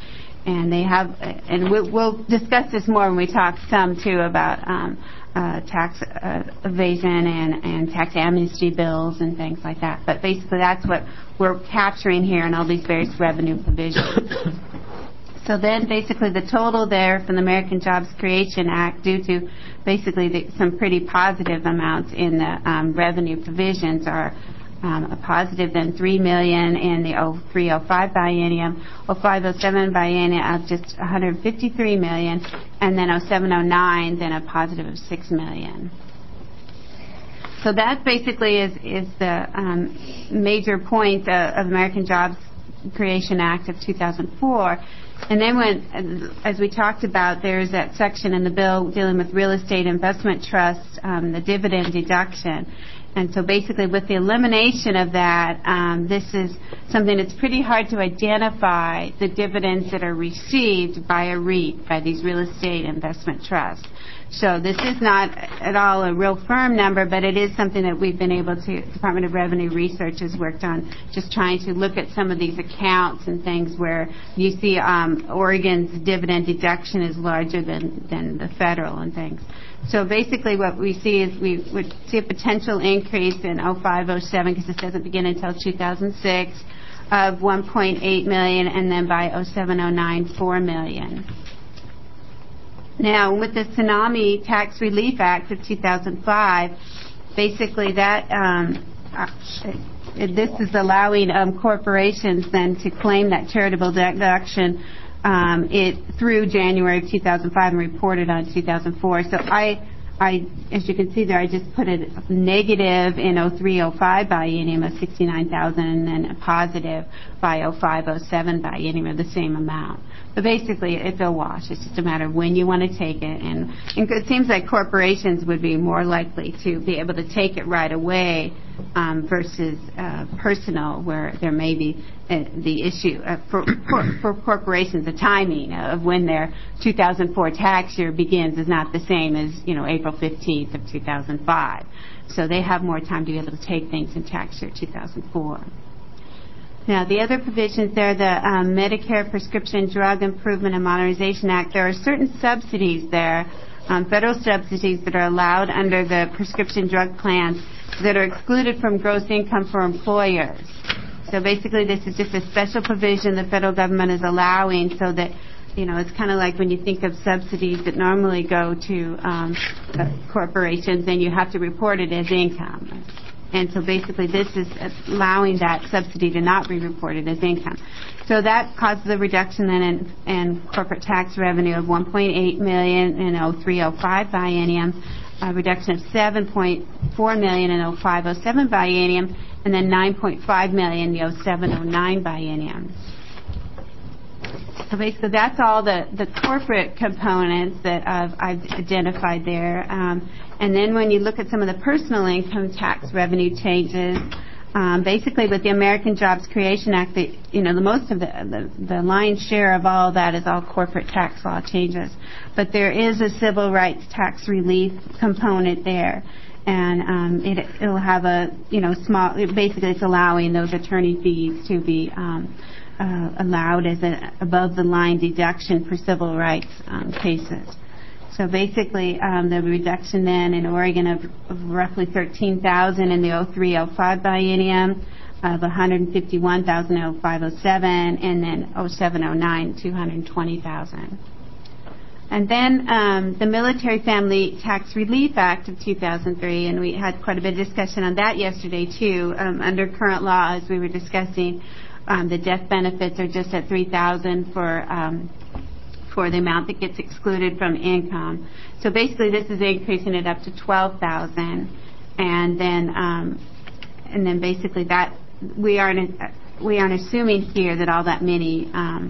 And they have, and we'll discuss this more when we talk some too about tax evasion and tax amnesty bills and things like that. But basically that's what we're capturing here in all these various revenue provisions. So then basically the total there from the American Jobs Creation Act, due to basically some pretty positive amounts in the revenue provisions, are a positive then $3 million in the 03-05 biennium, 05-07 biennium of just $153 million, and then 07-09 then a positive of $6 million. So that basically is the major point of American Jobs Creation Act of 2004. And then when, as we talked about, there's that section in the bill dealing with real estate investment trusts, the dividend deduction. And so basically with the elimination of that, this is something that's pretty hard to identify the dividends that are received by a REIT, by these real estate investment trusts. So this is not at all a real firm number, but it is something that we've been able to, Department of Revenue Research has worked on, just trying to look at some of these accounts and things where you see Oregon's dividend deduction is larger than the federal and things. So basically what we see is we would see a potential increase in 05-07, because this doesn't begin until 2006, of $1.8 million, and then by 07-09, $4 million. Now, with the Tsunami Tax Relief Act of 2005, basically that this is allowing corporations then to claim that charitable deduction through January of 2005 and reported on 2004. So as you can see there, I just put a negative in 03-05 biennium of $69,000 and then a positive by 05-07 biennium of the same amount. But basically, it's a wash. It's just a matter of when you want to take it. And it seems like corporations would be more likely to be able to take it right away versus personal, where there may be the issue for corporations. The timing of when their 2004 tax year begins is not the same as April 15th of 2005. So they have more time to be able to take things in tax year 2004. Now, the other provisions there, the Medicare Prescription Drug Improvement and Modernization Act, there are certain subsidies there, federal subsidies that are allowed under the prescription drug plans that are excluded from gross income for employers. So basically this is just a special provision the federal government is allowing so that, it's kind of like when you think of subsidies that normally go to corporations, then you have to report it as income. And so basically this is allowing that subsidy to not be reported as income. So that causes a reduction then in corporate tax revenue of $1.8 million in 03-05 biennium, a reduction of $7.4 million in 05-07 biennium, and then $9.5 million in the 07-09 biennium. So basically that's all the corporate components that I've identified there. And then when you look at some of the personal income tax revenue changes, basically with the American Jobs Creation Act, the most of the lion's share of all that is all corporate tax law changes. But there is a civil rights tax relief component there. And it'll have a small. Basically, it's allowing those attorney fees to be allowed as an above-the-line deduction for civil rights cases. So basically, the reduction then in Oregon of roughly $13,000 in the 03-05 biennium, of $151,000 in 05-07, and then 07-09, $220,000. And then the Military Family Tax Relief Act of 2003, and we had quite a bit of discussion on that yesterday too. Under current law, as we were discussing, the death benefits are just at $3,000 for the amount that gets excluded from income. So basically, this is increasing it up to $12,000, and then basically that we aren't assuming here that all that many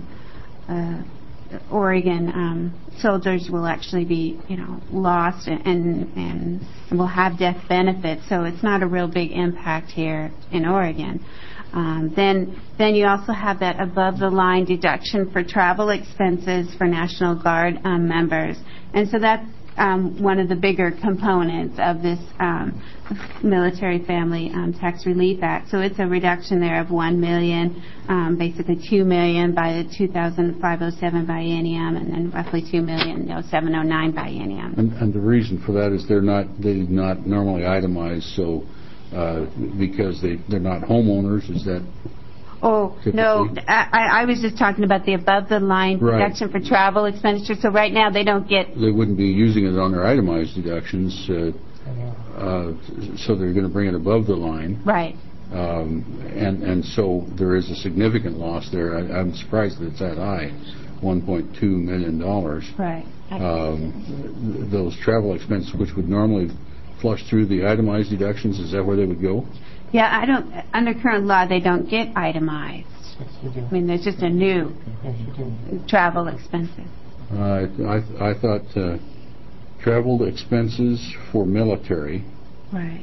Oregon soldiers will actually be lost and will have death benefits. So it's not a real big impact here in Oregon. Then you also have that above-the-line deduction for travel expenses for National Guard members. And so that's one of the bigger components of this Military Family Tax Relief Act. So it's a reduction there of $1 million, basically $2 million by the 2005-07 biennium, and then roughly $2 million 07-09 biennium. And the reason for that is they do not normally itemize, so because they're not homeowners. Is that? Oh, typically? No, I was just talking about the above-the-line deduction for travel expenditures. So right now they don't get... They wouldn't be using it on their itemized deductions, so they're going to bring it above the line. Right. And so there is a significant loss there. I'm surprised that it's that high, $1.2 million. Right. Those travel expenses, which would normally flush through the itemized deductions, is that where they would go? Yeah, under current law, they don't get itemized. I mean, there's just a new travel expenses. I thought travel expenses for military. Right.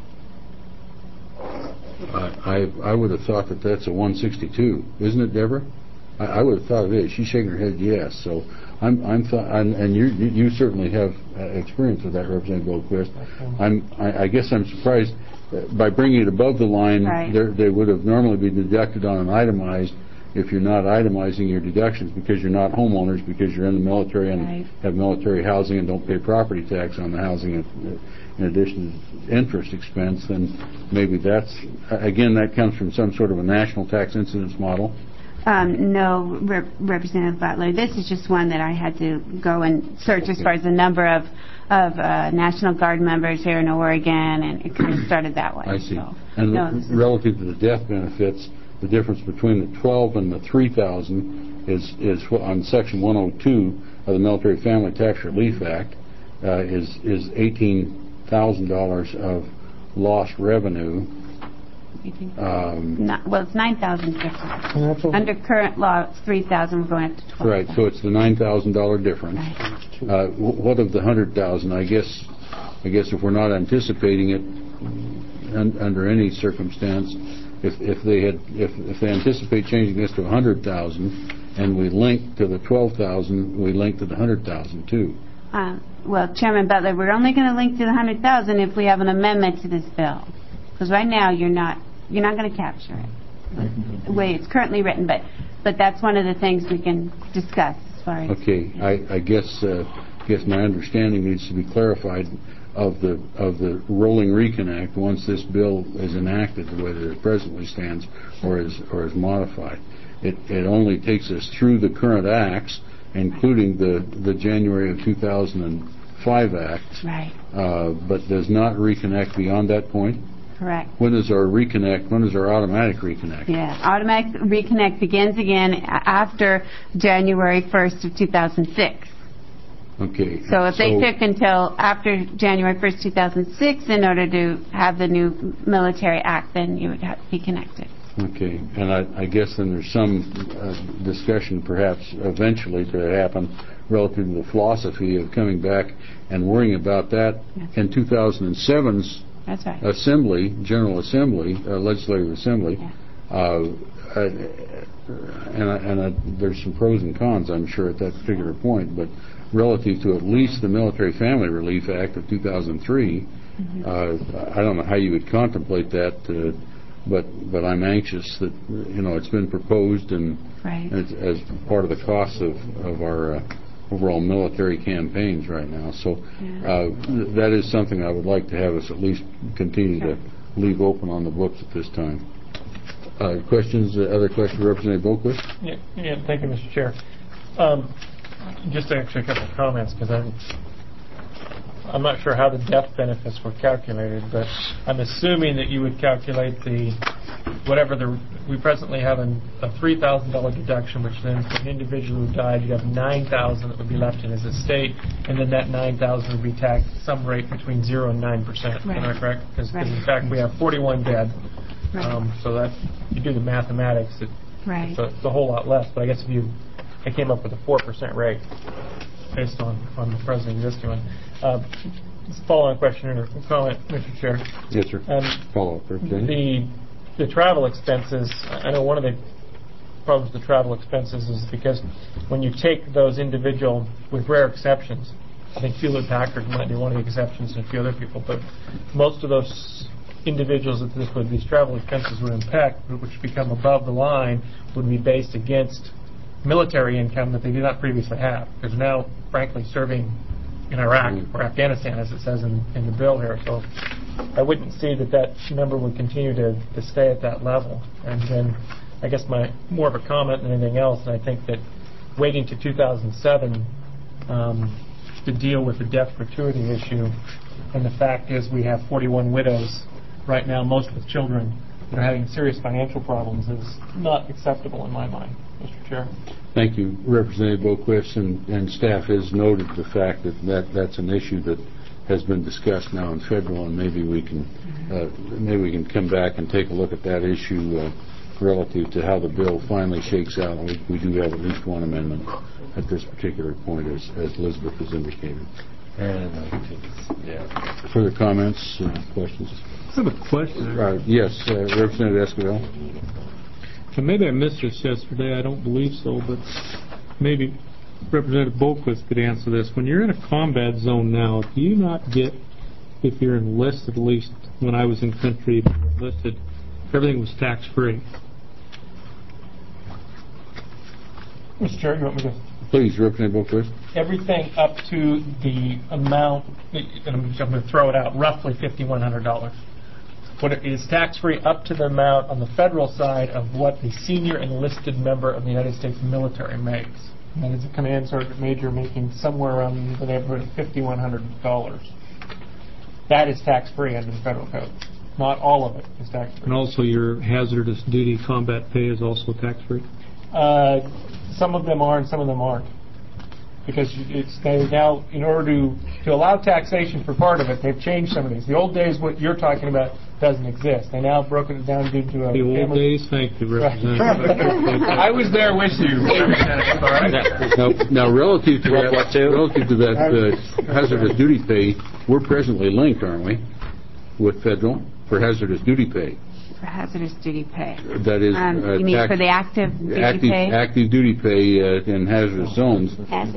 I would have thought that that's a 162, isn't it, Deborah? I would have thought it is. She's shaking her head yes. So and you certainly have experience with that, Representative Goldquist. I guess I'm surprised. By bringing it above the line, they would have normally been deducted on an itemized. If you're not itemizing your deductions because you're not homeowners, because you're in the military and have military housing and don't pay property tax on the housing in addition to interest expense, then maybe that's, again, that comes from some sort of a national tax incidence model. No, Representative Butler. This is just one that I had to go and search as far as the number of National Guard members here in Oregon, and it kind of started that way. I see. So, and relative to the death benefits, the difference between the 12 and the 3,000 is on Section 102 of the Military Family Tax Relief Act is $18,000 of lost revenue. Well, it's 9,000 difference. Under current law, it's 3,000. We're going up to 12. Right. So it's the $9,000 difference. Right. What of the 100,000? I guess if we're not anticipating it under any circumstance, if they anticipate changing this to 100,000 and we link to the 12,000, we link to the 100,000 too. Well, Chairman Butler, we're only going to link to the 100,000 if we have an amendment to this bill. Because right now you're not going to capture it the way it's currently written, but that's one of the things we can discuss as far as. Okay, I guess my understanding needs to be clarified of the rolling reconnect once this bill is enacted the way that it presently stands or is modified. It only takes us through the current acts, including the January of 2005 Act, right? But does not reconnect beyond that point. Correct. When is our reconnect? When is our automatic reconnect? Yeah, automatic reconnect begins again after January 1st of 2006. Okay. So if they took until after January 1st, 2006 in order to have the new Military Act, then you would have to be connected. Okay. And I guess then there's some discussion perhaps eventually to happen relative to the philosophy of coming back and worrying about that in 2007's That's right. Assembly, General Assembly, Legislative Assembly, and there's some pros and cons, I'm sure, at that particular point, but relative to at least the Military Family Relief Act of 2003, I don't know how you would contemplate that, but I'm anxious that, it's been proposed and as part of the cost of our overall military campaigns right now. So that is something I would like to have us at least continue to leave open on the books at this time. Questions? Other questions, Representative Boquist? Yeah. Thank you, Mr. Chair. Just actually a couple of comments because I'm not sure how the death benefits were calculated, but I'm assuming that you would calculate we presently have a $3,000 deduction, which then for an individual who died, you'd have $9,000 that would be left in his estate, and then that $9,000 would be taxed at some rate between 0 and 9%. Am I correct? Because in fact we have 41 dead. So that you do the mathematics, it's a whole lot less. But I guess I came up with a 4% rate based on the present existing one. Follow-on question or comment, Mr. Chair. Yes, sir. Follow-up. The travel expenses, I know one of the problems with the travel expenses is because when you take those individual, with rare exceptions, I think Hewlett-Packard might be one of the exceptions and a few other people, but most of those individuals that these travel expenses would impact, which become above the line, would be based against military income that they do not previously have. Because now, frankly, serving in Iraq or Afghanistan, as it says in the bill here. So I wouldn't see that number would continue to stay at that level. And then I guess more of a comment than anything else, and I think that waiting to 2007 to deal with the death gratuity issue, and the fact is we have 41 widows right now, most with children, that are having serious financial problems, is not acceptable in my mind, Mr. Chair. Thank you, Representative Boquist, and staff has noted the fact that's an issue that has been discussed now in federal, and maybe we can come back and take a look at that issue relative to how the bill finally shakes out. We do have at least one amendment at this particular point, as Elizabeth has indicated. Further comments, questions? I have a question. Yes, Representative Esquivel. And maybe I missed this yesterday, I don't believe so, but maybe Representative Boquist could answer this. When you're in a combat zone now, do you not get, if you're enlisted, at least when I was in country, enlisted, everything was tax-free? Mr. Chair, you want me to? Please, Representative Boquist. Everything up to the amount, and I'm going to throw it out, roughly $5,100. What is tax-free up to the amount on the federal side of what a senior enlisted member of the United States military makes. And that is a command sergeant major making somewhere around the neighborhood of $5,100. That is tax-free under the federal code. Not all of it is tax-free. And also your hazardous duty combat pay is also tax-free? Some of them are and some of them aren't. Because they now, in order to allow taxation for part of it, they've changed some of these. The old days, what you're talking about, doesn't exist. They now have broken it down due to a... The old days? Thank you, Representative. I was there with you, Representative, all right? Now, relative to that hazardous duty pay, we're presently linked, aren't we, with federal for hazardous duty pay? For hazardous duty pay. That is, you mean for the active duty pay? Active duty pay in hazardous zones.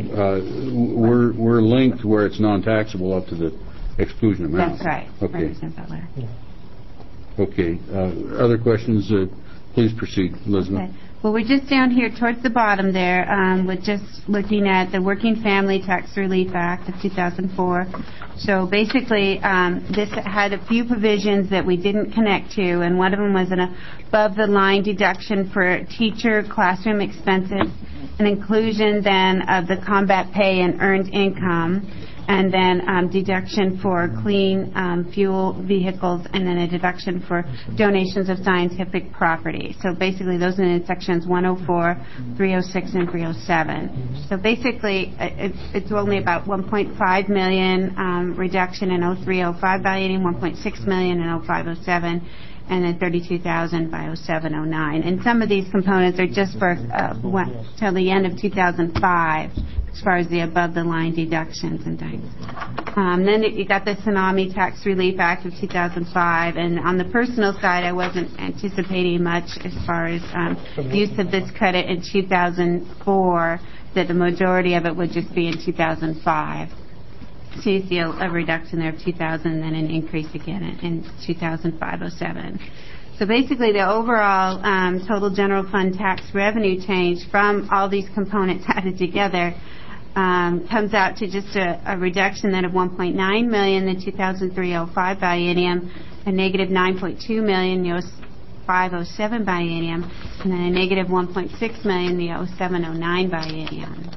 We're linked where it's non-taxable up to the exclusion amount. That's right. Okay. Butler. Okay. Other questions? Please proceed, Elizabeth. Okay. Well, we're just down here towards the bottom there with just looking at the Working Family Tax Relief Act of 2004. So basically, this had a few provisions that we didn't connect to, and one of them was an above-the-line deduction for teacher classroom expenses, an inclusion then of the combat pay and earned income, and then deduction for clean fuel vehicles, and then a deduction for donations of scientific property. So basically, those are in sections 104, 306, and 307. So basically, it's only about $1.5 million reduction in 03-05 biennium, $1.6 million in 05-07, and then $32,000 by 07-09. And some of these components are just for till the end of 2005. As far as the above-the-line deductions and things. Then you got the Tsunami Tax Relief Act of 2005, and on the personal side, I wasn't anticipating much as far as use of this credit in 2004, that the majority of it would just be in 2005. So you see a reduction there of 2,000 and then an increase again in 2005-07. So basically, the overall total general fund tax revenue change from all these components added together comes out to just a reduction then of $1.9 million in the 2003-05 biennium, a negative $9.2 million in the 05-07 biennium, and then a negative $1.6 million in the 07-09 biennium.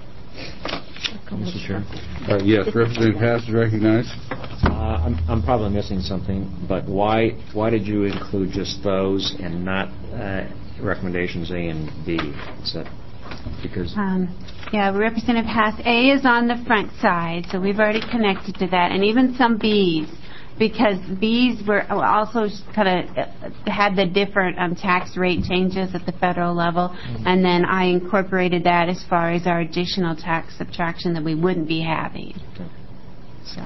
Mr. Chair. Yes, Representative Haas is recognized. I'm probably missing something, but why did you include just those and not recommendations A and B? Is that because... Yeah, Representative Haas, A is on the front side, so we've already connected to that, and even some Bs, because Bs were also kind of had the different tax rate changes at the federal level, and then I incorporated that as far as our additional tax subtraction that we wouldn't be having. So.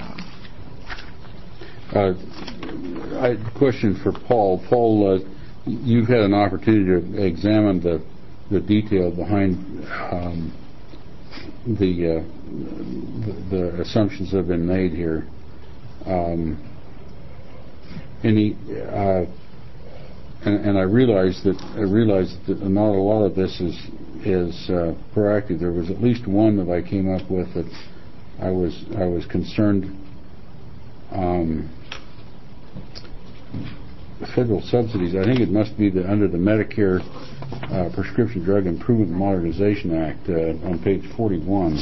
Question for Paul. Paul, you've had an opportunity to examine the detail behind the assumptions that have been made here. And I realize that not a lot of this is proactive. There was at least one that I came up with that I was concerned. Federal subsidies. I think it must be under the Medicare Prescription Drug Improvement and Modernization Act on page 41.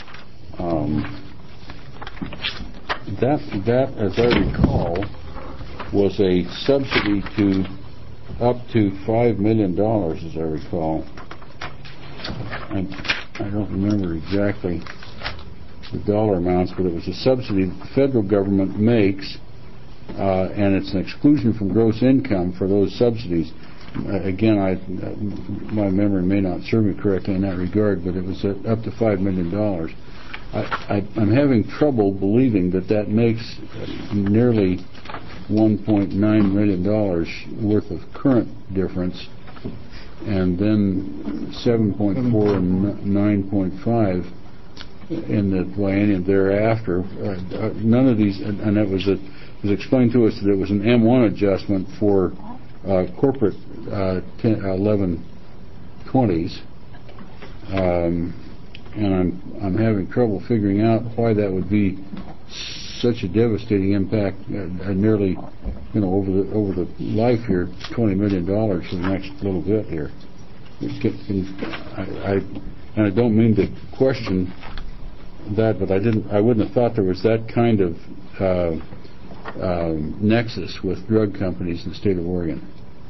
That, as I recall, was a subsidy to up to $5 million, as I recall. I don't remember exactly the dollar amounts, but it was a subsidy that the federal government makes, and it's an exclusion from gross income for those subsidies. Again, my memory may not serve me correctly in that regard, but it was up to $5 million. I'm having trouble believing that makes nearly $1.9 million worth of current difference, and then 7.4 and 9.5 in the biennium thereafter. None of these, and it was explained to us that it was an M1 adjustment for corporate 1120s, and I'm having trouble figuring out why that would be such a devastating impact. Nearly, over the life here, $20 million for the next little bit here. And I don't mean to question that, but I wouldn't have thought there was that kind of nexus with drug companies in the state of Oregon.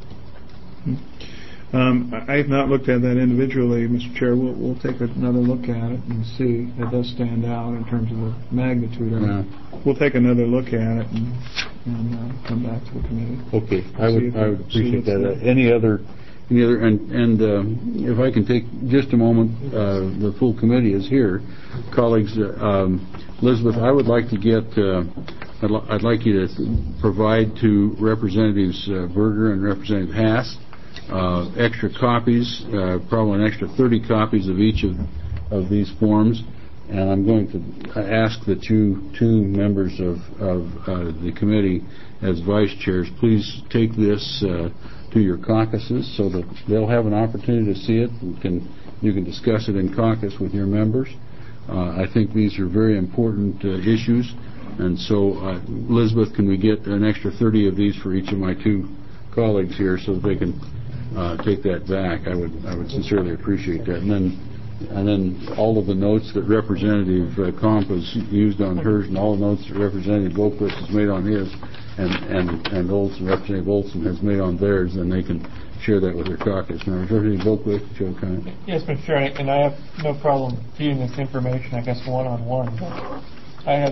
I have not looked at that individually, Mr. Chair. We'll take another look at it and see. It does stand out in terms of the magnitude of it. We'll take another look at it and come back to the committee. Okay, I would appreciate that. Any other, and if I can take just a moment, the full committee is here, colleagues. Elizabeth, I would like to get. I'd like you to provide to Representatives Berger and Representative Haas extra copies, probably an extra 30 copies of each of these forms, and I'm going to ask that you two members of the committee as vice chairs please take this to your caucuses so that they'll have an opportunity to see it. You can discuss it in caucus with your members. I think these are very important issues, and so Elizabeth, can we get an extra 30 of these for each of my two colleagues here so that they can take that back? I would sincerely appreciate that. And then all of the notes that Representative Comp has used on hers, and all the notes that Representative Boquist has made on his, and Representative Olson has made on theirs, then they can share that with their caucus members. Representative Boquist, do you have a comment? Yes, Mr. Chair, and I have no problem viewing this information, I guess, one-on-one. I have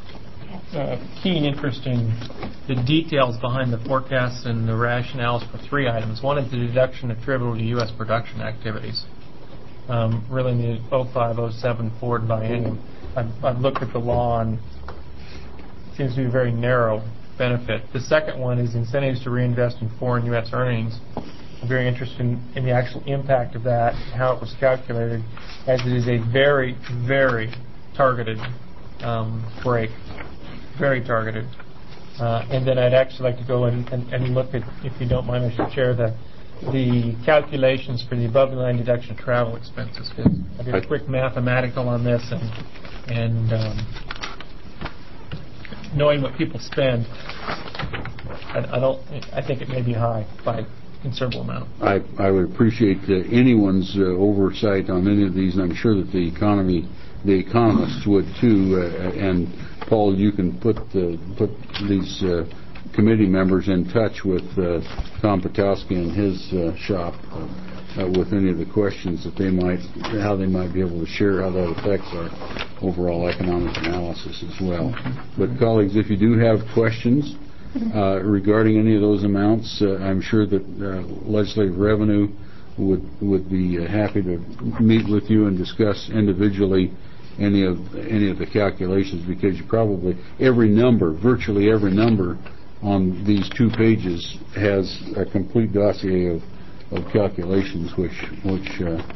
keen interest in the details behind the forecasts and the rationales for three items. One is the deduction attributable to U.S. production activities. Really in the 05-07 forward biennium. I've looked at the law and it seems to be a very narrow benefit. The second one is incentives to reinvest in foreign U.S. earnings. I'm very interested in the actual impact of that, how it was calculated, as it is a very, very targeted break. Very targeted. And then I'd actually like to go and look at, if you don't mind, Mr. Chair, the calculations for the above-the-line deduction of travel expenses. Because I did a quick mathematical on this, and knowing what people spend, I think it may be high by a considerable amount. I would appreciate anyone's oversight on any of these, and I'm sure that the economists would too. And Paul, you can put these committee members in touch with Tom Potowski and his shop with any of the questions that how they might be able to share how that affects our overall economic analysis as well. But colleagues, if you do have questions regarding any of those amounts, I'm sure that legislative revenue would be happy to meet with you and discuss individually any of the calculations, because you probably virtually every number on these 2 pages has a complete dossier of calculations which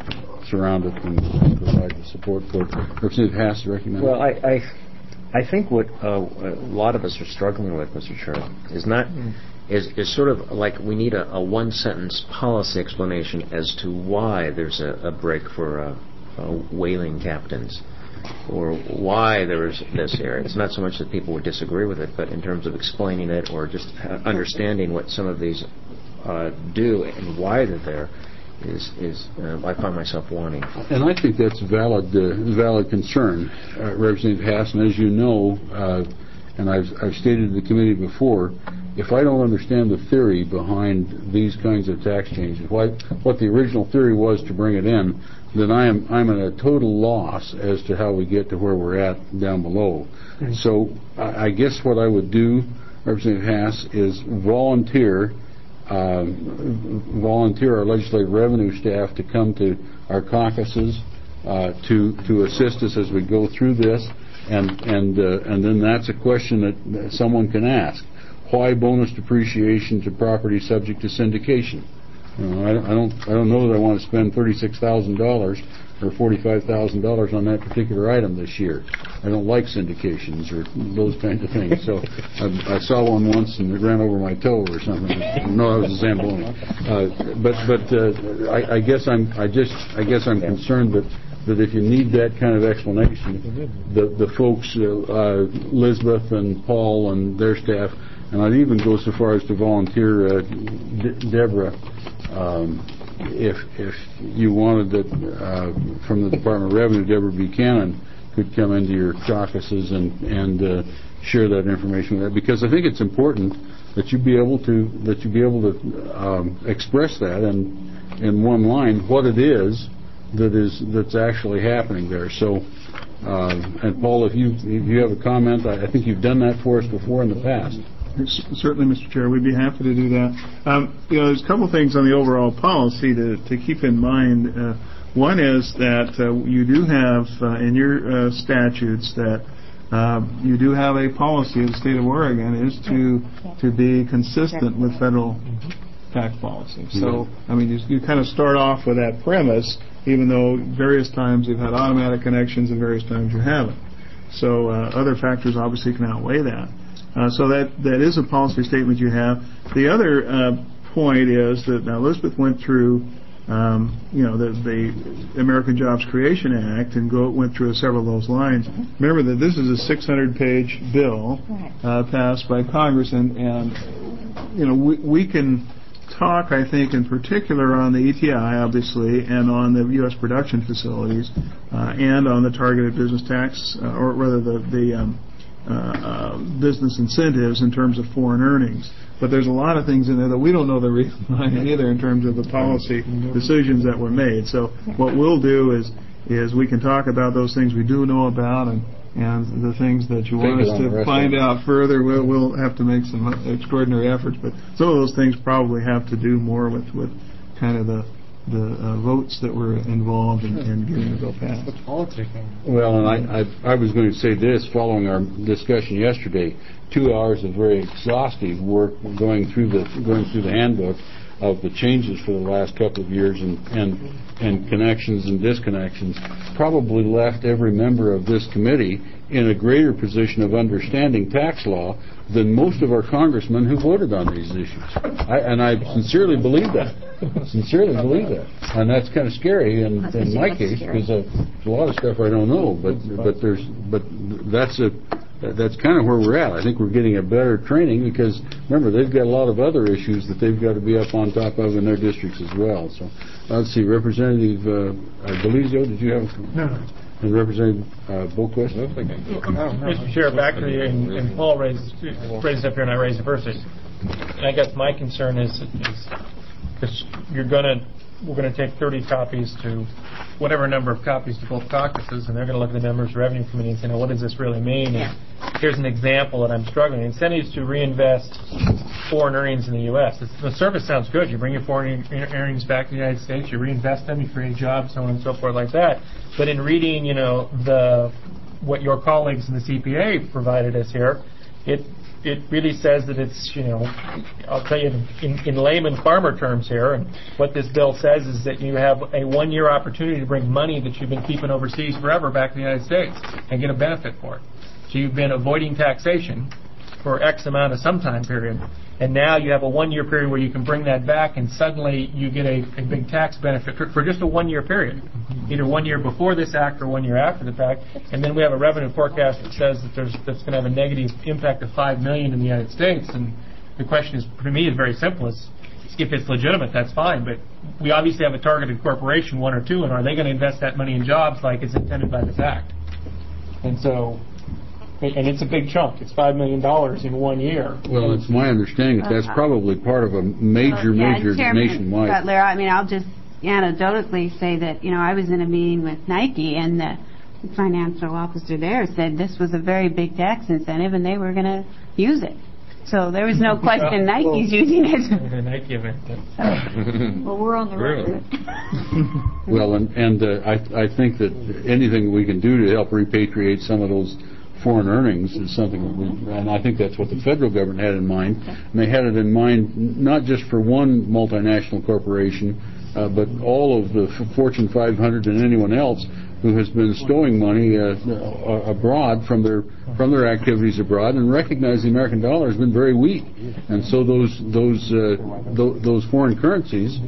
facts around it and provide the support for it. Representative Haas, recommend. Well, I think what a lot of us are struggling with, Mr. Chair, is sort of like we need a one-sentence policy explanation as to why there's a break for whaling captains, or why there is this area. It's not so much that people would disagree with it, but in terms of explaining it or just understanding what some of these do and why they're there is I find myself wanting. And I think that's a valid concern, Representative Haas. And as you know, and I've stated to the committee before, if I don't understand the theory behind these kinds of tax changes, what the original theory was to bring it in, then I'm at a total loss as to how we get to where we're at down below. So I guess what I would do, Representative Haas, is volunteer our legislative revenue staff to come to our caucuses to assist us as we go through this, and then that's a question that someone can ask. Why bonus depreciation to property subject to syndication? You know, I don't know that I want to spend $36,000 or $45,000 on that particular item this year. I don't like syndications or those kinds of things. So I saw one once and it ran over my toe or something. No, that was a Zamboni. I guess I'm concerned that if you need that kind of explanation, the folks, Elizabeth and Paul and their staff, and I'd even go so far as to volunteer Deborah, if you wanted that from the Department of Revenue, Deborah Buchanan could come into your caucuses and share that information with that, because I think it's important that you be able to express that in one line what it is that's actually happening there. So, and Paul, if you have a comment, I think you've done that for us before in the past. Certainly, Mr. Chair, we'd be happy to do that. There's a couple things on the overall policy to keep in mind. One is that you do have in your statutes that you do have a policy of the state of Oregon is to be consistent with federal tax policy. So, I mean, you kind of start off with that premise, even though various times you've had automatic connections and various times you haven't. So other factors obviously can outweigh that. So that is a policy statement you have. The other point is that now Elizabeth went through, the American Jobs Creation Act and went through several of those lines. Remember that this is a 600-page bill passed by Congress, and we can talk, I think, in particular on the ETI, obviously, and on the U.S. production facilities, and on the targeted business tax, or rather the business incentives in terms of foreign earnings. But there's a lot of things in there that we don't know the reason behind either in terms of the policy decisions that were made. So what we'll do is we can talk about those things we do know about, and the things that you want us to find out further, we'll have to make some extraordinary efforts. But some of those things probably have to do more with kind of the votes that were involved in getting the bill passed. Well, and I was going to say this, following our discussion yesterday, 2 hours of very exhaustive work going through the handbook of the changes for the last couple of years and connections and disconnections probably left every member of this committee in a greater position of understanding tax law than most of our congressmen who voted on these issues. I sincerely believe that. And that's kind of scary in my case, because there's a lot of stuff I don't know, but that's kind of where we're at. I think we're getting a better training because, remember, they've got a lot of other issues that they've got to be up on top of in their districts as well. So, let's see, Representative Delizio, did you have a comment? No. And Representative Boquist? Mr. Chair, back to you, and Paul raised it up here and I raised it first. I guess my concern is because we're going to take 30 copies to whatever number of copies to both caucuses, and they're going to look at the Members' Revenue Committee and say, what does this really mean? Yeah. And here's an example that I'm struggling. Incentives to reinvest foreign earnings in the U.S. The service sounds good. You bring your foreign earnings back to the United States, you reinvest them, you create jobs, so on and so forth like that. But in reading, what your colleagues in the CPA provided us here, it it really says that it's, I'll tell you in layman farmer terms here, and what this bill says is that you have a 1-year opportunity to bring money that you've been keeping overseas forever back to the United States and get a benefit for it. So you've been avoiding taxation for X amount of some time period, and now you have a 1-year period where you can bring that back, and suddenly you get a big tax benefit for just a 1-year period, either 1 year before this act or 1 year after the fact. And then we have a revenue forecast that says that that's going to have a negative impact of $5 million in the United States. And the question is, to me, is very simple: if it's legitimate, that's fine, but we obviously have a targeted corporation, 1 or 2, and are they going to invest that money in jobs like it's intended by this act? And so. And it's a big chunk. It's $5 million in 1 year. Well, it's my understanding that that's probably part of a major nationwide. Butler, I mean, I'll just anecdotally say that, I was in a meeting with Nike, and the financial officer there said this was a very big tax incentive, and they were going to use it. So there was no question Nike's using it. The Nike event. Well, we're on the road. Well, and I think that anything we can do to help repatriate some of those foreign earnings is something that and I think that's what the federal government had in mind. And they had it in mind not just for one multinational corporation, but all of the Fortune 500 and anyone else who has been stowing money abroad from their activities abroad, and recognize the American dollar has been very weak, and so those foreign currencies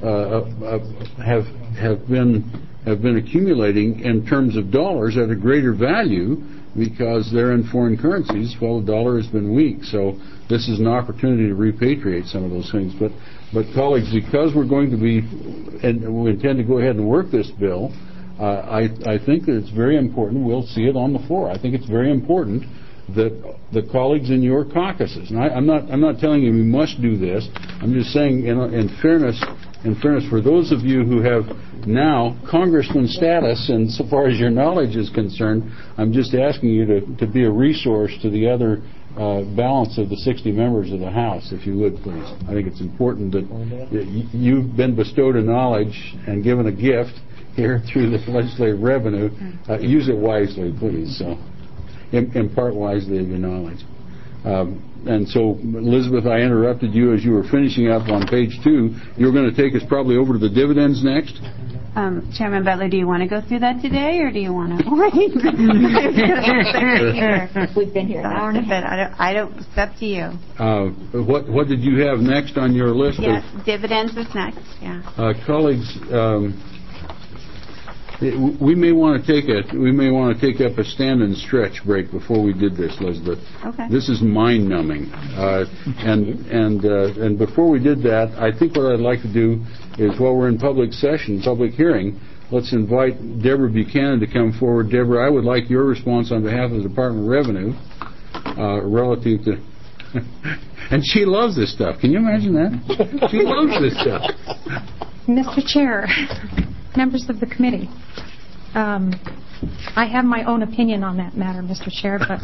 have been accumulating in terms of dollars at a greater value, because they're in foreign currencies. Well, the dollar has been weak, so this is an opportunity to repatriate some of those things. But colleagues, because we're going to be, and we intend to go ahead and work this bill, I think that it's very important. We'll see it on the floor. I think it's very important that the colleagues in your caucuses, and I'm not telling you we must do this. I'm just saying, in fairness, for those of you who have now congressman status, and so far as your knowledge is concerned, I'm just asking you to be a resource to the other balance of the 60 members of the House, if you would, please. I think it's important that you've been bestowed a knowledge and given a gift here through the legislative revenue. Use it wisely, please. So impart wisely of your knowledge. And so, Elizabeth, I interrupted you as you were finishing up on page 2. You were going to take us probably over to the dividends next? Chairman Butler, do you want to go through that today, or do you want to wait? We've been here an hour and a half. I don't. It's up to you. What did you have next on your list? Yes, dividends is next. Yeah. Colleagues, we may want to take up a stand and stretch break before we did this, Elizabeth. Okay. This is mind numbing, and before we did that, I think what I'd like to do is, while we're in public hearing, let's invite Deborah Buchanan to come forward. Deborah, I would like your response on behalf of the Department of Revenue relative to. And she loves this stuff. Can you imagine that? She loves this stuff. Mr. Chair, members of the committee, I have my own opinion on that matter, Mr. Chair, but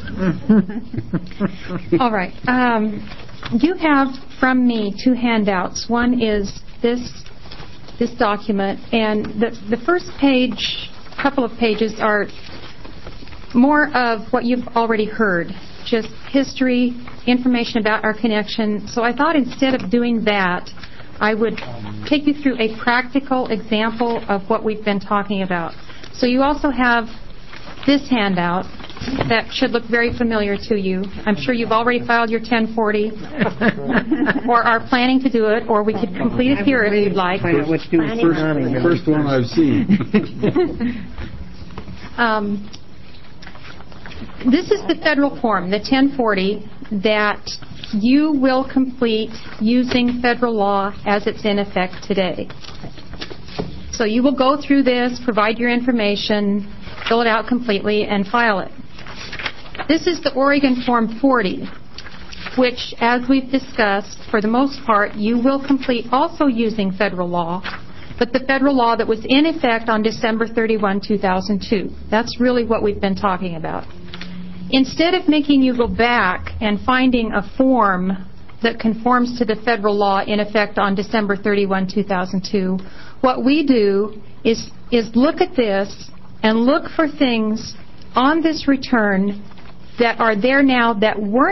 all right. You have from me 2 handouts. One is this document, and the first page, couple of pages, are more of what you've already heard, just history, information about our connection. So I thought instead of doing that, I would take you through a practical example of what we've been talking about. So you also have this handout that should look very familiar to you. I'm sure you've already filed your 1040 or are planning to do it, or we could complete it here if you'd like. First one I've seen. This is the federal form, the 1040, that you will complete using federal law as it's in effect today. So you will go through this, provide your information, fill it out completely, and file it. This is the Oregon Form 40, which, as we've discussed, for the most part, you will complete also using federal law, but the federal law that was in effect on December 31, 2002. That's really what we've been talking about. Instead of making you go back and finding a form that conforms to the federal law in effect on December 31, 2002, what we do is look at this and look for things on this return that are there now that weren't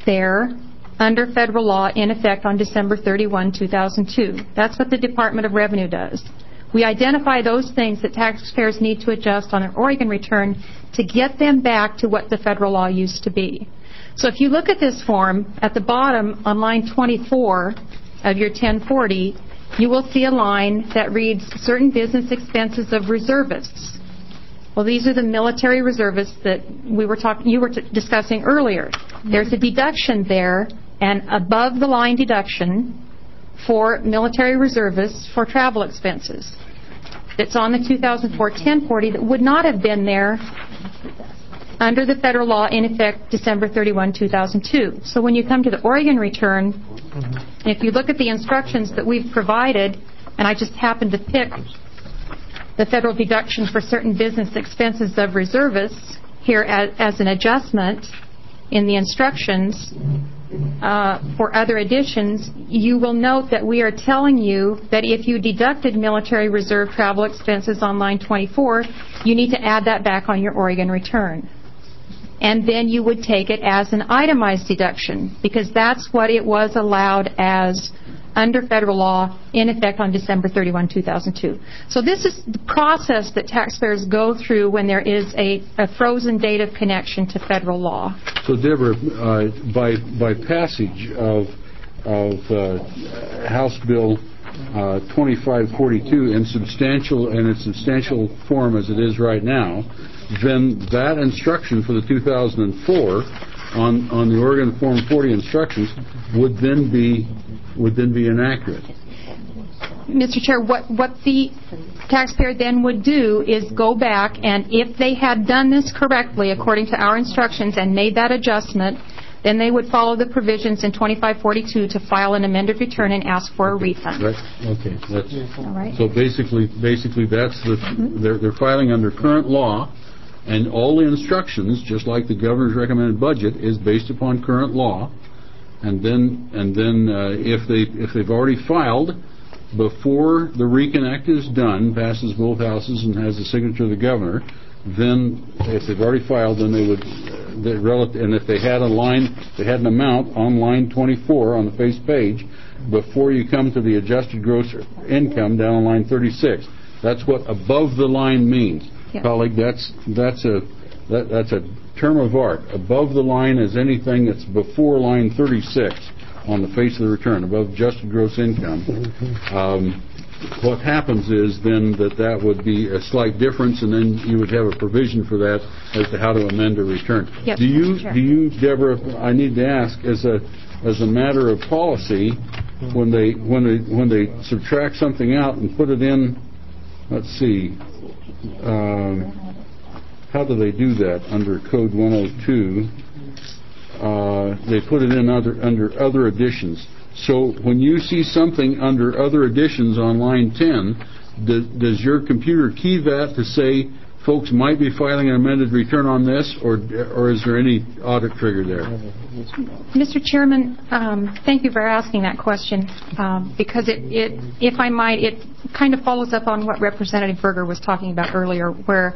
there under federal law in effect on December 31, 2002. That's what the Department of Revenue does. We identify those things that taxpayers need to adjust on their Oregon return to get them back to what the federal law used to be. So if you look at this form, at the bottom on line 24 of your 1040, you will see a line that reads certain business expenses of reservists. Well, these are the military reservists that you were discussing earlier. There's a deduction there, and above the line deduction for military reservists for travel expenses. It's on the 2004 1040 that would not have been there under the federal law in effect December 31, 2002. So when you come to the Oregon return, if you look at the instructions that we've provided, and I just happened to pick the federal deduction for certain business expenses of reservists here as an adjustment in the instructions for other additions, you will note that we are telling you that if you deducted military reserve travel expenses on line 24, you need to add that back on your Oregon return. And then you would take it as an itemized deduction, because that's what it was allowed as under federal law in effect on December 31, 2002. So this is the process that taxpayers go through when there is a frozen date of connection to federal law. So, Deborah, by passage of House Bill 2542 in its substantial form as it is right now, then that instruction for the 2004 on the Oregon Form 40 instructions would then be inaccurate. Mr. Chair, what the taxpayer then would do is go back, and if they had done this correctly according to our instructions and made that adjustment, then they would follow the provisions in 2542 to file an amended return and ask for a refund. Okay. All right. So basically, that's they're filing under current law, and all the instructions, just like the governor's recommended budget, is based upon current law. And then if they've already filed before the reconnect is done, passes both houses, and has the signature of the governor, then if they've already filed, then they would, and if they had an amount on line 24 on the face page before you come to the adjusted gross income down on line 36. That's what above the line means. Yeah. Colleague, that's a term of art. Above the line is anything that's before line 36 on the face of the return, above adjusted gross income. What happens is then that would be a slight difference, and then you would have a provision for that as to how to amend a return. Yes, do you, Deborah? I need to ask, as a matter of policy, when they subtract something out and put it in, let's see, how do they do that under Code 102? They put it in under other additions. So when you see something under other additions on line 10, does your computer key that to say folks might be filing an amended return on this, or is there any audit trigger there? Mr. Chairman, thank you for asking that question, because if I might, it kind of follows up on what Representative Berger was talking about earlier, where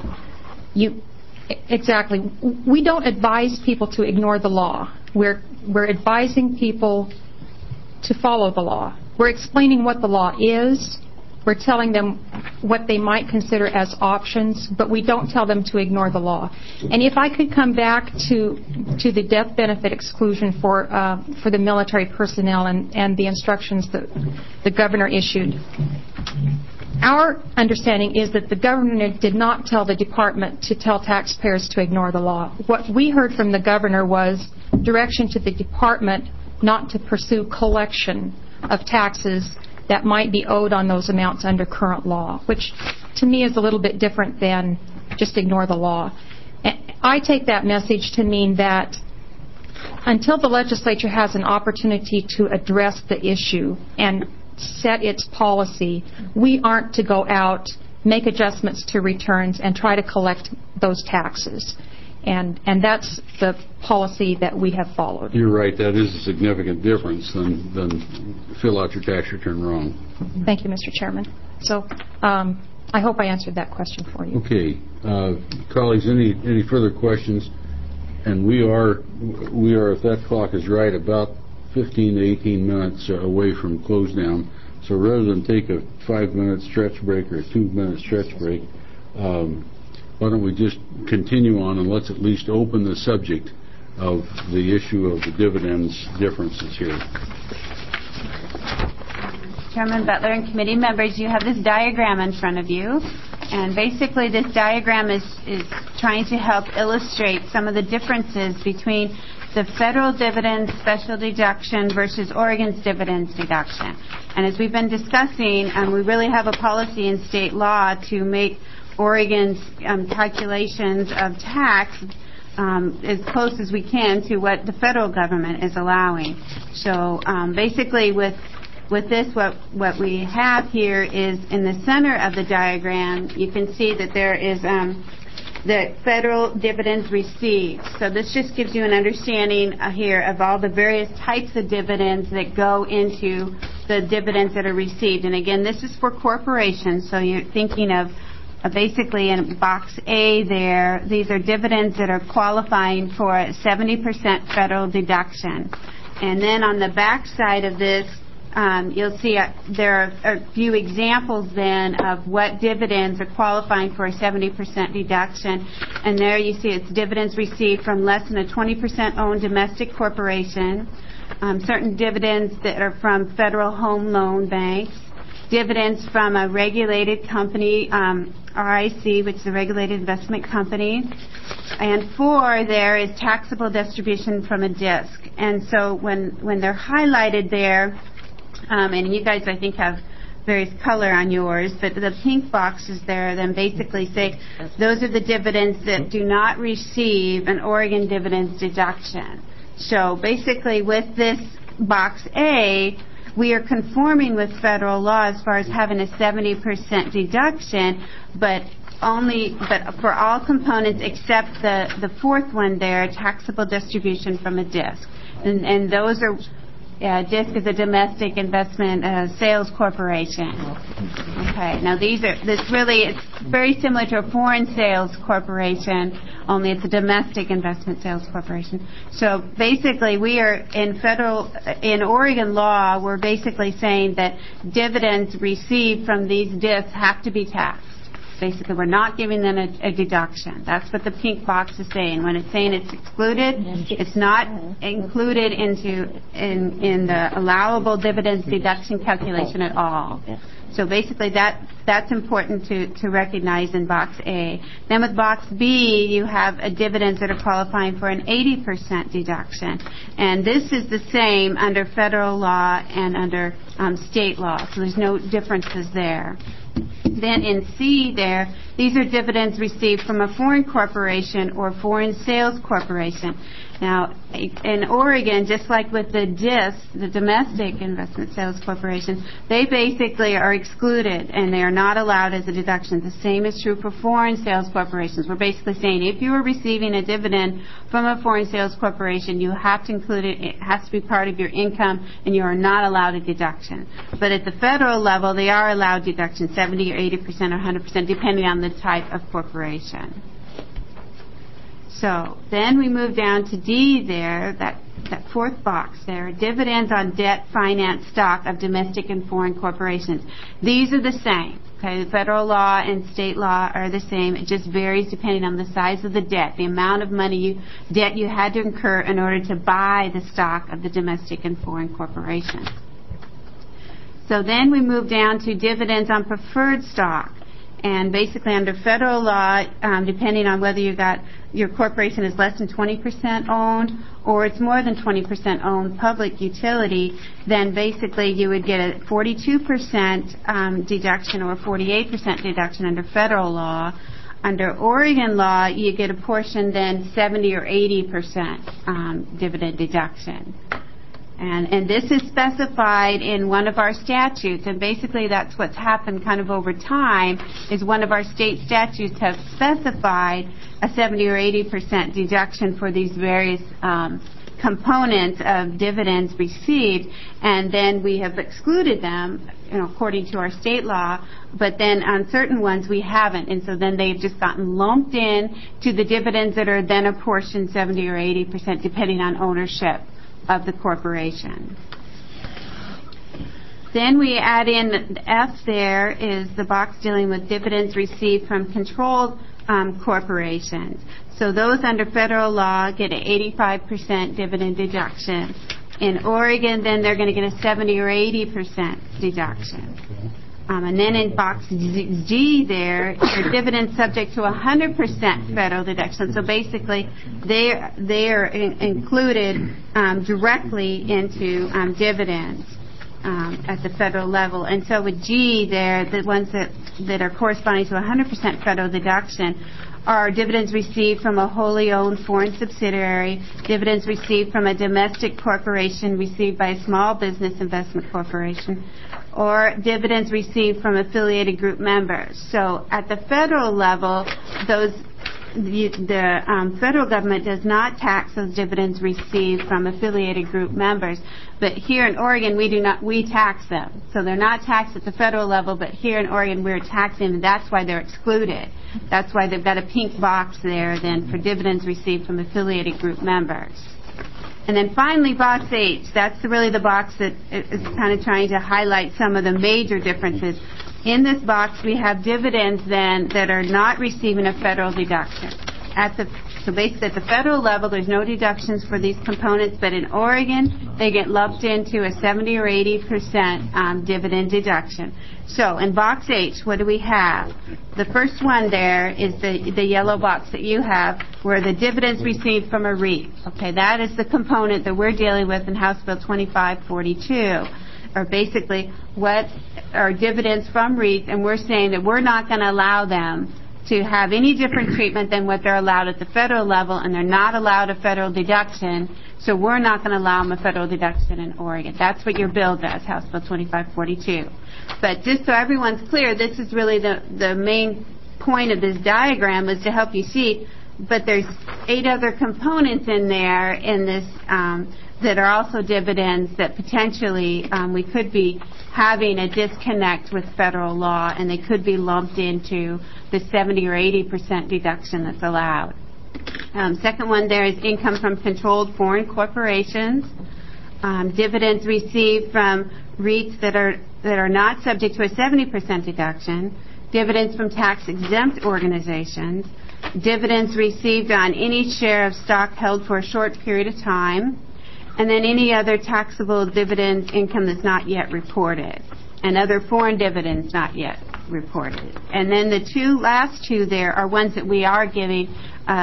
we don't advise people to ignore the law. We're advising people to follow the law. We're explaining what the law is. We're telling them what they might consider as options, but we don't tell them to ignore the law. And if I could come back to the death benefit exclusion for the military personnel and the instructions that the governor issued. Our understanding is that the governor did not tell the department to tell taxpayers to ignore the law. What we heard from the governor was direction to the department not to pursue collection of taxes that might be owed on those amounts under current law, which to me is a little bit different than just ignore the law. I take that message to mean that until the legislature has an opportunity to address the issue and set its policy, we aren't to go out, make adjustments to returns, and try to collect those taxes. And that's the policy that we have followed. You're right. That is a significant difference than fill out your tax return wrong. Thank you, Mr. Chairman. So I hope I answered that question for you. Okay. Colleagues, any further questions? and we are, if that clock is right, about 15 to 18 minutes away from close down. So rather than take a 5-minute stretch break or a 2-minute stretch break, why don't we just continue on and let's at least open the subject of the issue of the dividends differences here. Chairman Butler and committee members, you have this diagram in front of you, and basically this diagram is trying to help illustrate some of the differences between the federal dividend special deduction versus Oregon's dividends deduction. And as we've been discussing, we really have a policy in state law to make Oregon's calculations of tax as close as we can to what the federal government is allowing. So basically with this, what we have here is in the center of the diagram, you can see that there is the federal dividends received. So this just gives you an understanding here of all the various types of dividends that go into the dividends that are received. And again, this is for corporations, so you're thinking of basically in box A there, these are dividends that are qualifying for a 70% federal deduction. And then on the back side of this, you'll see there are a few examples then of what dividends are qualifying for a 70% deduction. And there you see it's dividends received from less than a 20% owned domestic corporation, certain dividends that are from federal home loan banks, dividends from a regulated company, RIC, which is a regulated investment company, and 4 there is taxable distribution from a DISC. And so when they're highlighted there, and you guys I think have various color on yours, but the pink boxes there then basically say those are the dividends that do not receive an Oregon dividends deduction. So basically with this box A, we are conforming with federal law as far as having a 70% deduction, but for all components except the 4th one there, taxable distribution from a DISC. And those are, DISC is a domestic investment sales corporation. Okay, now it's very similar to a foreign sales corporation, only it's a domestic investment sales corporation. So basically we are in Oregon law, we're basically saying that dividends received from these DISCs have to be taxed. Basically, we're not giving them a deduction. That's what the pink box is saying. When it's saying it's excluded, it's not included in the allowable dividends deduction calculation at all. So basically, that's important to recognize in box A. Then with box B, you have dividends that are qualifying for an 80% deduction, and this is the same under federal law and under state law. So there's no differences there. Then in C there, these are dividends received from a foreign corporation or foreign sales corporation. Now, in Oregon, just like with the DISC, the domestic investment sales corporation, they basically are excluded and they are not allowed as a deduction. The same is true for foreign sales corporations. We're basically saying if you are receiving a dividend from a foreign sales corporation, you have to include it. It has to be part of your income, and you are not allowed a deduction. But at the federal level, they are allowed deduction, 70 or 80% or 100%, depending on the type of corporation. So then we move down to D there, that 4th box there, dividends on debt finance stock of domestic and foreign corporations. These are the same. Okay, the federal law and state law are the same. It just varies depending on the size of the debt, the amount of debt you had to incur in order to buy the stock of the domestic and foreign corporation. So then we move down to dividends on preferred stock. And basically under federal law, depending on whether your corporation is less than 20% owned or it's more than 20% owned public utility, then basically you would get a 42% deduction or 48% deduction under federal law. Under Oregon law, you get a portion then 70 or 80% dividend deduction. And this is specified in one of our statutes, and basically that's what's happened kind of over time, is one of our state statutes have specified a 70 or 80% deduction for these various components of dividends received, and then we have excluded them, according to our state law, but then on certain ones we haven't, and so then they've just gotten lumped in to the dividends that are then apportioned 70 or 80% depending on ownership of the corporation. Then we add in F there is the box dealing with dividends received from controlled corporations. So those under federal law get an 85% dividend deduction. In Oregon, then they're going to get a 70 or 80% deduction. And then in box G there, are dividends subject to 100% federal deduction. So basically, they are included directly into dividends at the federal level. And so with G there, the ones that are corresponding to 100% federal deduction are dividends received from a wholly owned foreign subsidiary, dividends received from a domestic corporation received by a small business investment corporation, or dividends received from affiliated group members. So at the federal level, the federal government does not tax those dividends received from affiliated group members, but here in Oregon we tax them. So they're not taxed at the federal level, but here in Oregon we're taxing them. That's why they're excluded. That's why they've got a pink box there then for dividends received from affiliated group members. And then finally, box H, that's really the box that is kind of trying to highlight some of the major differences. In this box, we have dividends then that are not receiving a federal deduction. So basically at the federal level, there's no deductions for these components, but in Oregon, they get lumped into a 70 or 80% dividend deduction. So in box H, what do we have? The first one there is the yellow box that you have, where the dividends received from a REIT. Okay, that is the component that we're dealing with in House Bill 2542. Or basically what are dividends from REITs, and we're saying that we're not going to allow them to have any different treatment than what they're allowed at the federal level, and they're not allowed a federal deduction, so we're not going to allow them a federal deduction in Oregon. That's what your bill does, House Bill 2542. But just so everyone's clear, this is really the main point of this diagram, is to help you see, but there's 8 other components in there in this that are also dividends that potentially we could be having a disconnect with federal law, and they could be lumped into the 70 or 80% deduction that's allowed. Second one there is income from controlled foreign corporations, dividends received from REITs that are not subject to a 70% deduction, dividends from tax-exempt organizations, dividends received on any share of stock held for a short period of time, and then any other taxable dividends income that's not yet reported, and other foreign dividends not yet reported. And then the last two there are ones that we are giving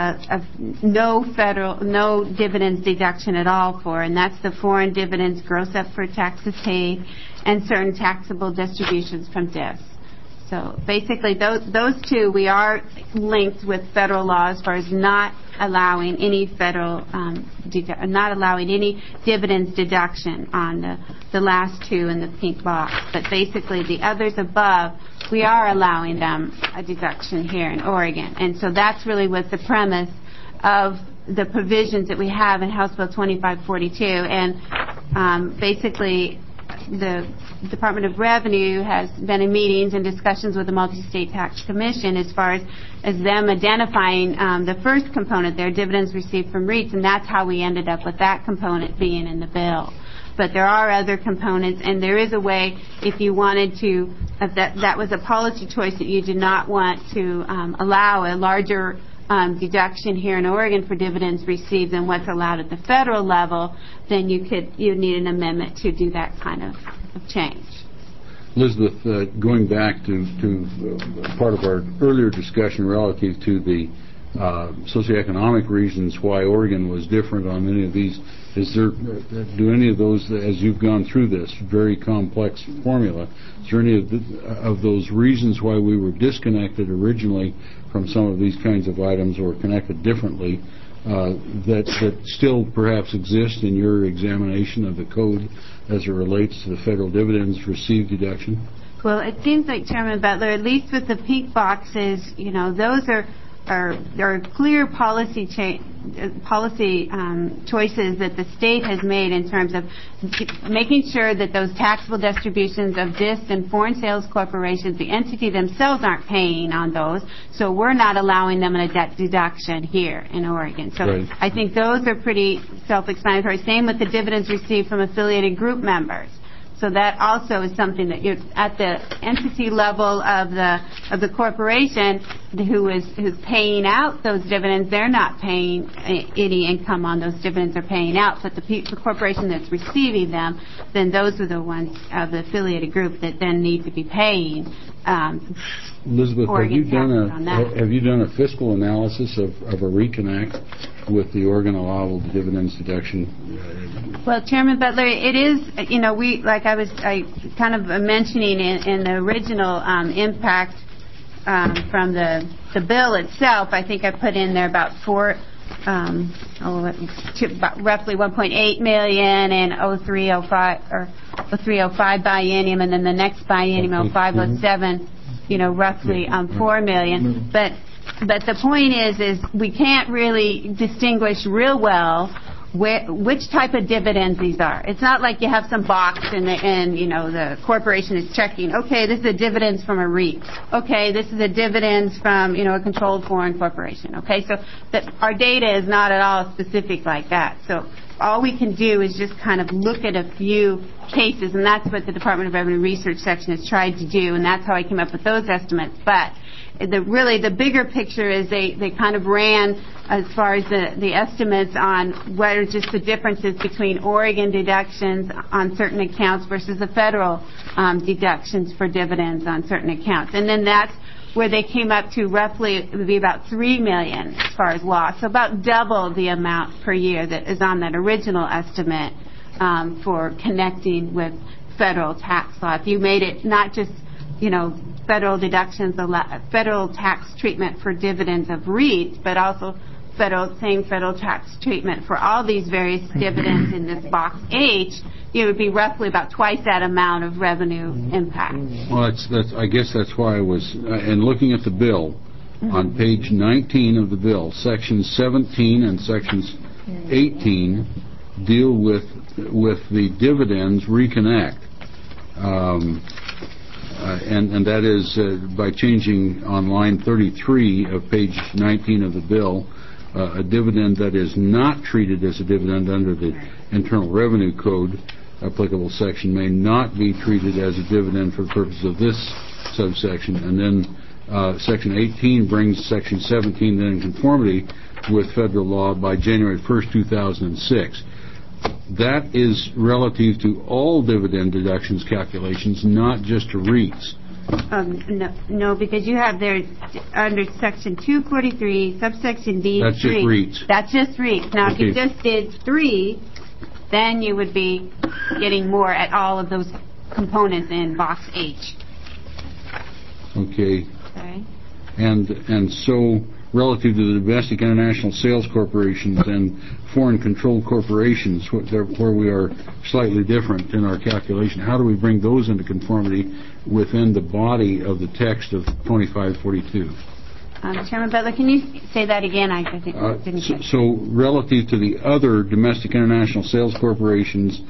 no dividends deduction at all for, and that's the foreign dividends gross up for taxes paid and certain taxable distributions from DIFs. So basically those two we are linked with federal law as far as not allowing any federal not allowing any dividends deduction on the last two in the pink box. But basically the others above, we are allowing them a deduction here in Oregon. And so that's really what the premise of the provisions that we have in House Bill 2542. And basically the Department of Revenue has been in meetings and discussions with the Multi-State Tax Commission as far as them identifying the first component there, dividends received from REITs, and that's how we ended up with that component being in the bill. But there are other components, and there is a way, if you wanted to, that was a policy choice that you did not want to allow a larger deduction here in Oregon for dividends received than what's allowed at the federal level, then you need an amendment to do that kind of change. Elizabeth, going back to part of our earlier discussion relative to the socioeconomic reasons why Oregon was different on many of these, do any of those, as you've gone through this very complex formula, is there any of those reasons why we were disconnected originally from some of these kinds of items, or connected differently, that still perhaps exist in your examination of the code as it relates to the federal dividends received deduction? Well, it seems like, Chairman Butler, at least with the pink boxes, those are are clear policy choices that the state has made in terms of making sure that those taxable distributions of DISC and foreign sales corporations, the entity themselves aren't paying on those, so we're not allowing them a debt deduction here in Oregon. So right. I think those are pretty self-explanatory. Same with the dividends received from affiliated group members. So that also is something that you're at the entity level of the corporation who's paying out those dividends. They're not paying any income on those dividends they're paying out, but the corporation that's receiving them, then those are the ones of the affiliated group that then need to be paying. Elizabeth, Oregon have you done a fiscal analysis of a reconnect with the Oregon allowable dividends deduction? Well, Chairman Butler, it is, I kind of mentioning in the original impact from the bill itself. I think I put in there about roughly 1.8 million in 0305 or 0305 biennium, and then the next biennium 0507, roughly 4 million. But the point is we can't really distinguish real well which type of dividends these are. It's not like you have some box and the corporation is checking, okay, this is a dividends from a REIT. Okay, this is a dividends from, a controlled foreign corporation. Okay, so our data is not at all specific like that. So all we can do is just kind of look at a few cases, and that's what the Department of Revenue Research section has tried to do, and that's how I came up with those estimates. But the bigger picture is they kind of ran as far as the estimates on what are just the differences between Oregon deductions on certain accounts versus the federal deductions for dividends on certain accounts. And then that's where they came up to roughly, it would be about $3 million as far as loss, so about double the amount per year that is on that original estimate for connecting with federal tax law. If you made it not just federal deductions, federal tax treatment for dividends of REITs, but also same federal tax treatment for all these various dividends in this box H, it would be roughly about twice that amount of revenue impact. Well, I guess that's why I was, and looking at the bill, on page 19 of the bill, sections 17 and sections 18 deal with the dividends reconnect. And that is by changing on line 33 of page 19 of the bill, a dividend that is not treated as a dividend under the Internal Revenue Code applicable section may not be treated as a dividend for the purpose of this subsection. And then section 18 brings section 17 then in conformity with federal law by January 1st, 2006. That is relative to all dividend deductions calculations, not just to REITs. No, because you have there under section 243, subsection D3. That's just REITs. That's just REITs. Now, if you just did 3, then you would be getting more at all of those components in box H. Okay. And so relative to the domestic international sales corporations and foreign controlled corporations, where we are slightly different in our calculation, how do we bring those into conformity within the body of the text of 2542? Chairman Butler, can you say that again? I didn't catch. So relative to the other domestic international sales corporations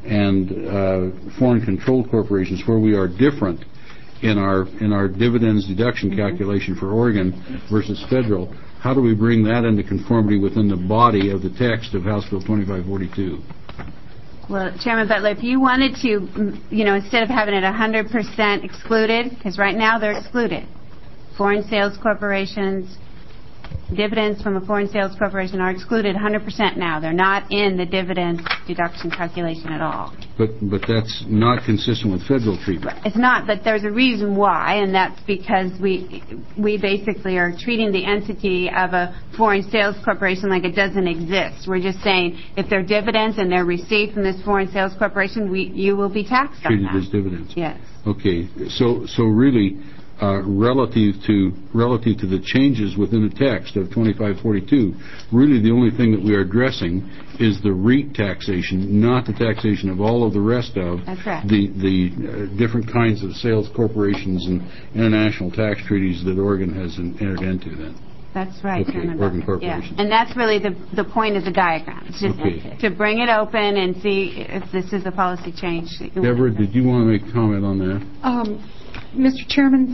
and foreign controlled corporations, where we are different in our dividends deduction calculation for Oregon versus federal, how do we bring that into conformity within the body of the text of House Bill 2542? Well, Chairman Butler, if you wanted to, instead of having it 100% excluded, because right now they're excluded, foreign sales corporations, dividends from a foreign sales corporation are excluded 100% now. They're not in the dividend deduction calculation at all. But that's not consistent with federal treatment. It's not, but there's a reason why, and that's because we basically are treating the entity of a foreign sales corporation like it doesn't exist. We're just saying if they're dividends and they're received from this foreign sales corporation, you will be taxed on that. Treated as dividends. Yes. Okay. So really, relative to the changes within the text of 2542, really the only thing that we are addressing is the REIT taxation, not the taxation of all of the rest of the different kinds of sales corporations and international tax treaties that Oregon has entered into then. That's right. Okay, Chairman Oregon Buckner. Yeah. Corporation. And that's really the point of the diagram, is just Okay. to bring it open and see if this is a policy change. That you Deborah, want to did you want to make a comment on that? Mr. Chairman,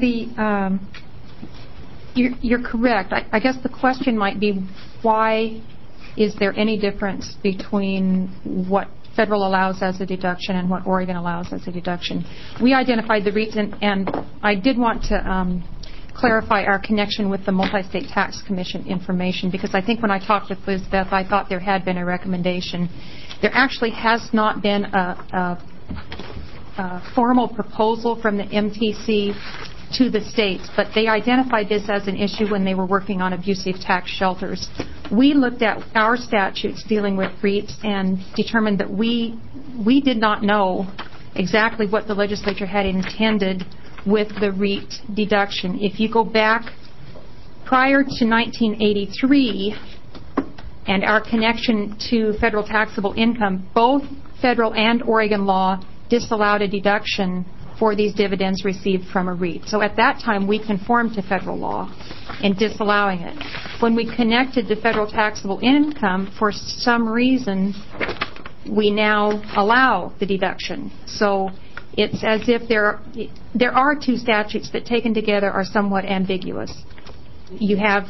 you're correct. I guess the question might be, why is there any difference between what federal allows as a deduction and what Oregon allows as a deduction? We identified the reason, and I did want to clarify our connection with the Multi-State Tax Commission information, because I think when I talked with Elizabeth, I thought there had been a recommendation. There actually has not been a formal proposal from the MTC to the states, but they identified this as an issue when they were working on abusive tax shelters. We looked at our statutes dealing with REITs and determined that we did not know exactly what the legislature had intended with the REIT deduction. If you go back prior to 1983 and our connection to federal taxable income, both federal and Oregon law disallowed a deduction for these dividends received from a REIT. So at that time, we conformed to federal law in disallowing it. When we connected to federal taxable income, for some reason, we now allow the deduction. So it's as if there are two statutes that taken together are somewhat ambiguous. You have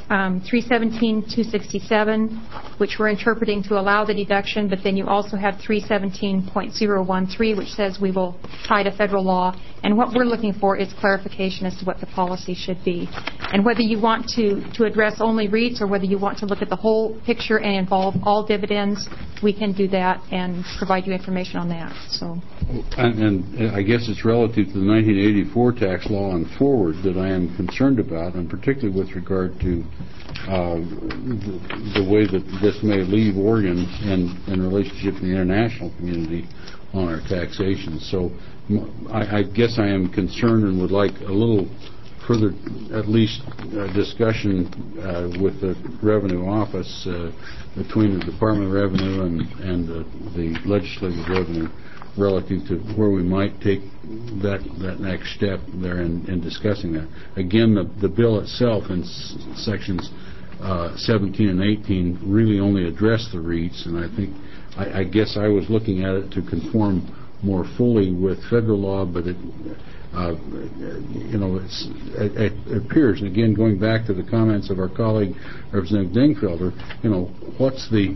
317.267, which we're interpreting to allow the deduction, but then you also have 317.013, which says we will tie to federal law. And what we're looking for is clarification as to what the policy should be. And whether you want to address only REITs or whether you want to look at the whole picture and involve all dividends, we can do that and provide you information on that. So. And I guess it's relative to the 1984 tax law and forward that I am concerned about, and particularly with regard to the way that this may leave Oregon in relationship to the international community on our taxation. So I guess I am concerned and would like a little further, at least, discussion with the Revenue Office between the Department of Revenue and the legislative revenue relative to where we might take that next step there in discussing that. Again, the bill itself in sections 17 and 18 really only address the REITs, and I guess I was looking at it to conform more fully with federal law, but it appears, and again, going back to the comments of our colleague Representative Dingfelder, what's the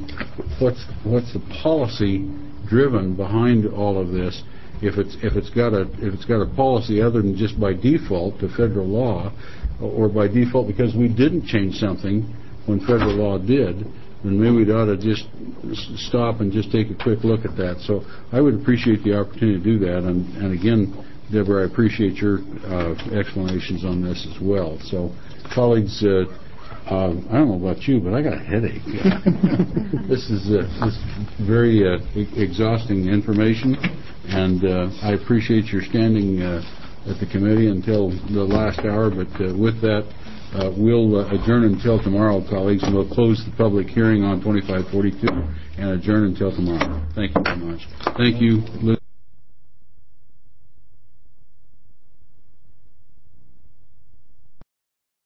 policy driven behind all of this? If it's got a policy other than just by default to federal law, or by default because we didn't change something when federal law did, then maybe we ought to just stop and just take a quick look at that. So I would appreciate the opportunity to do that. And again, Deborah, I appreciate your explanations on this as well. So, colleagues, I don't know about you, but I got a headache. This is very exhausting information, and I appreciate your standing at the committee until the last hour. But with that, we'll adjourn until tomorrow, colleagues, and we'll close the public hearing on 2542 and adjourn until tomorrow. Thank you very much. Thank you, Liz.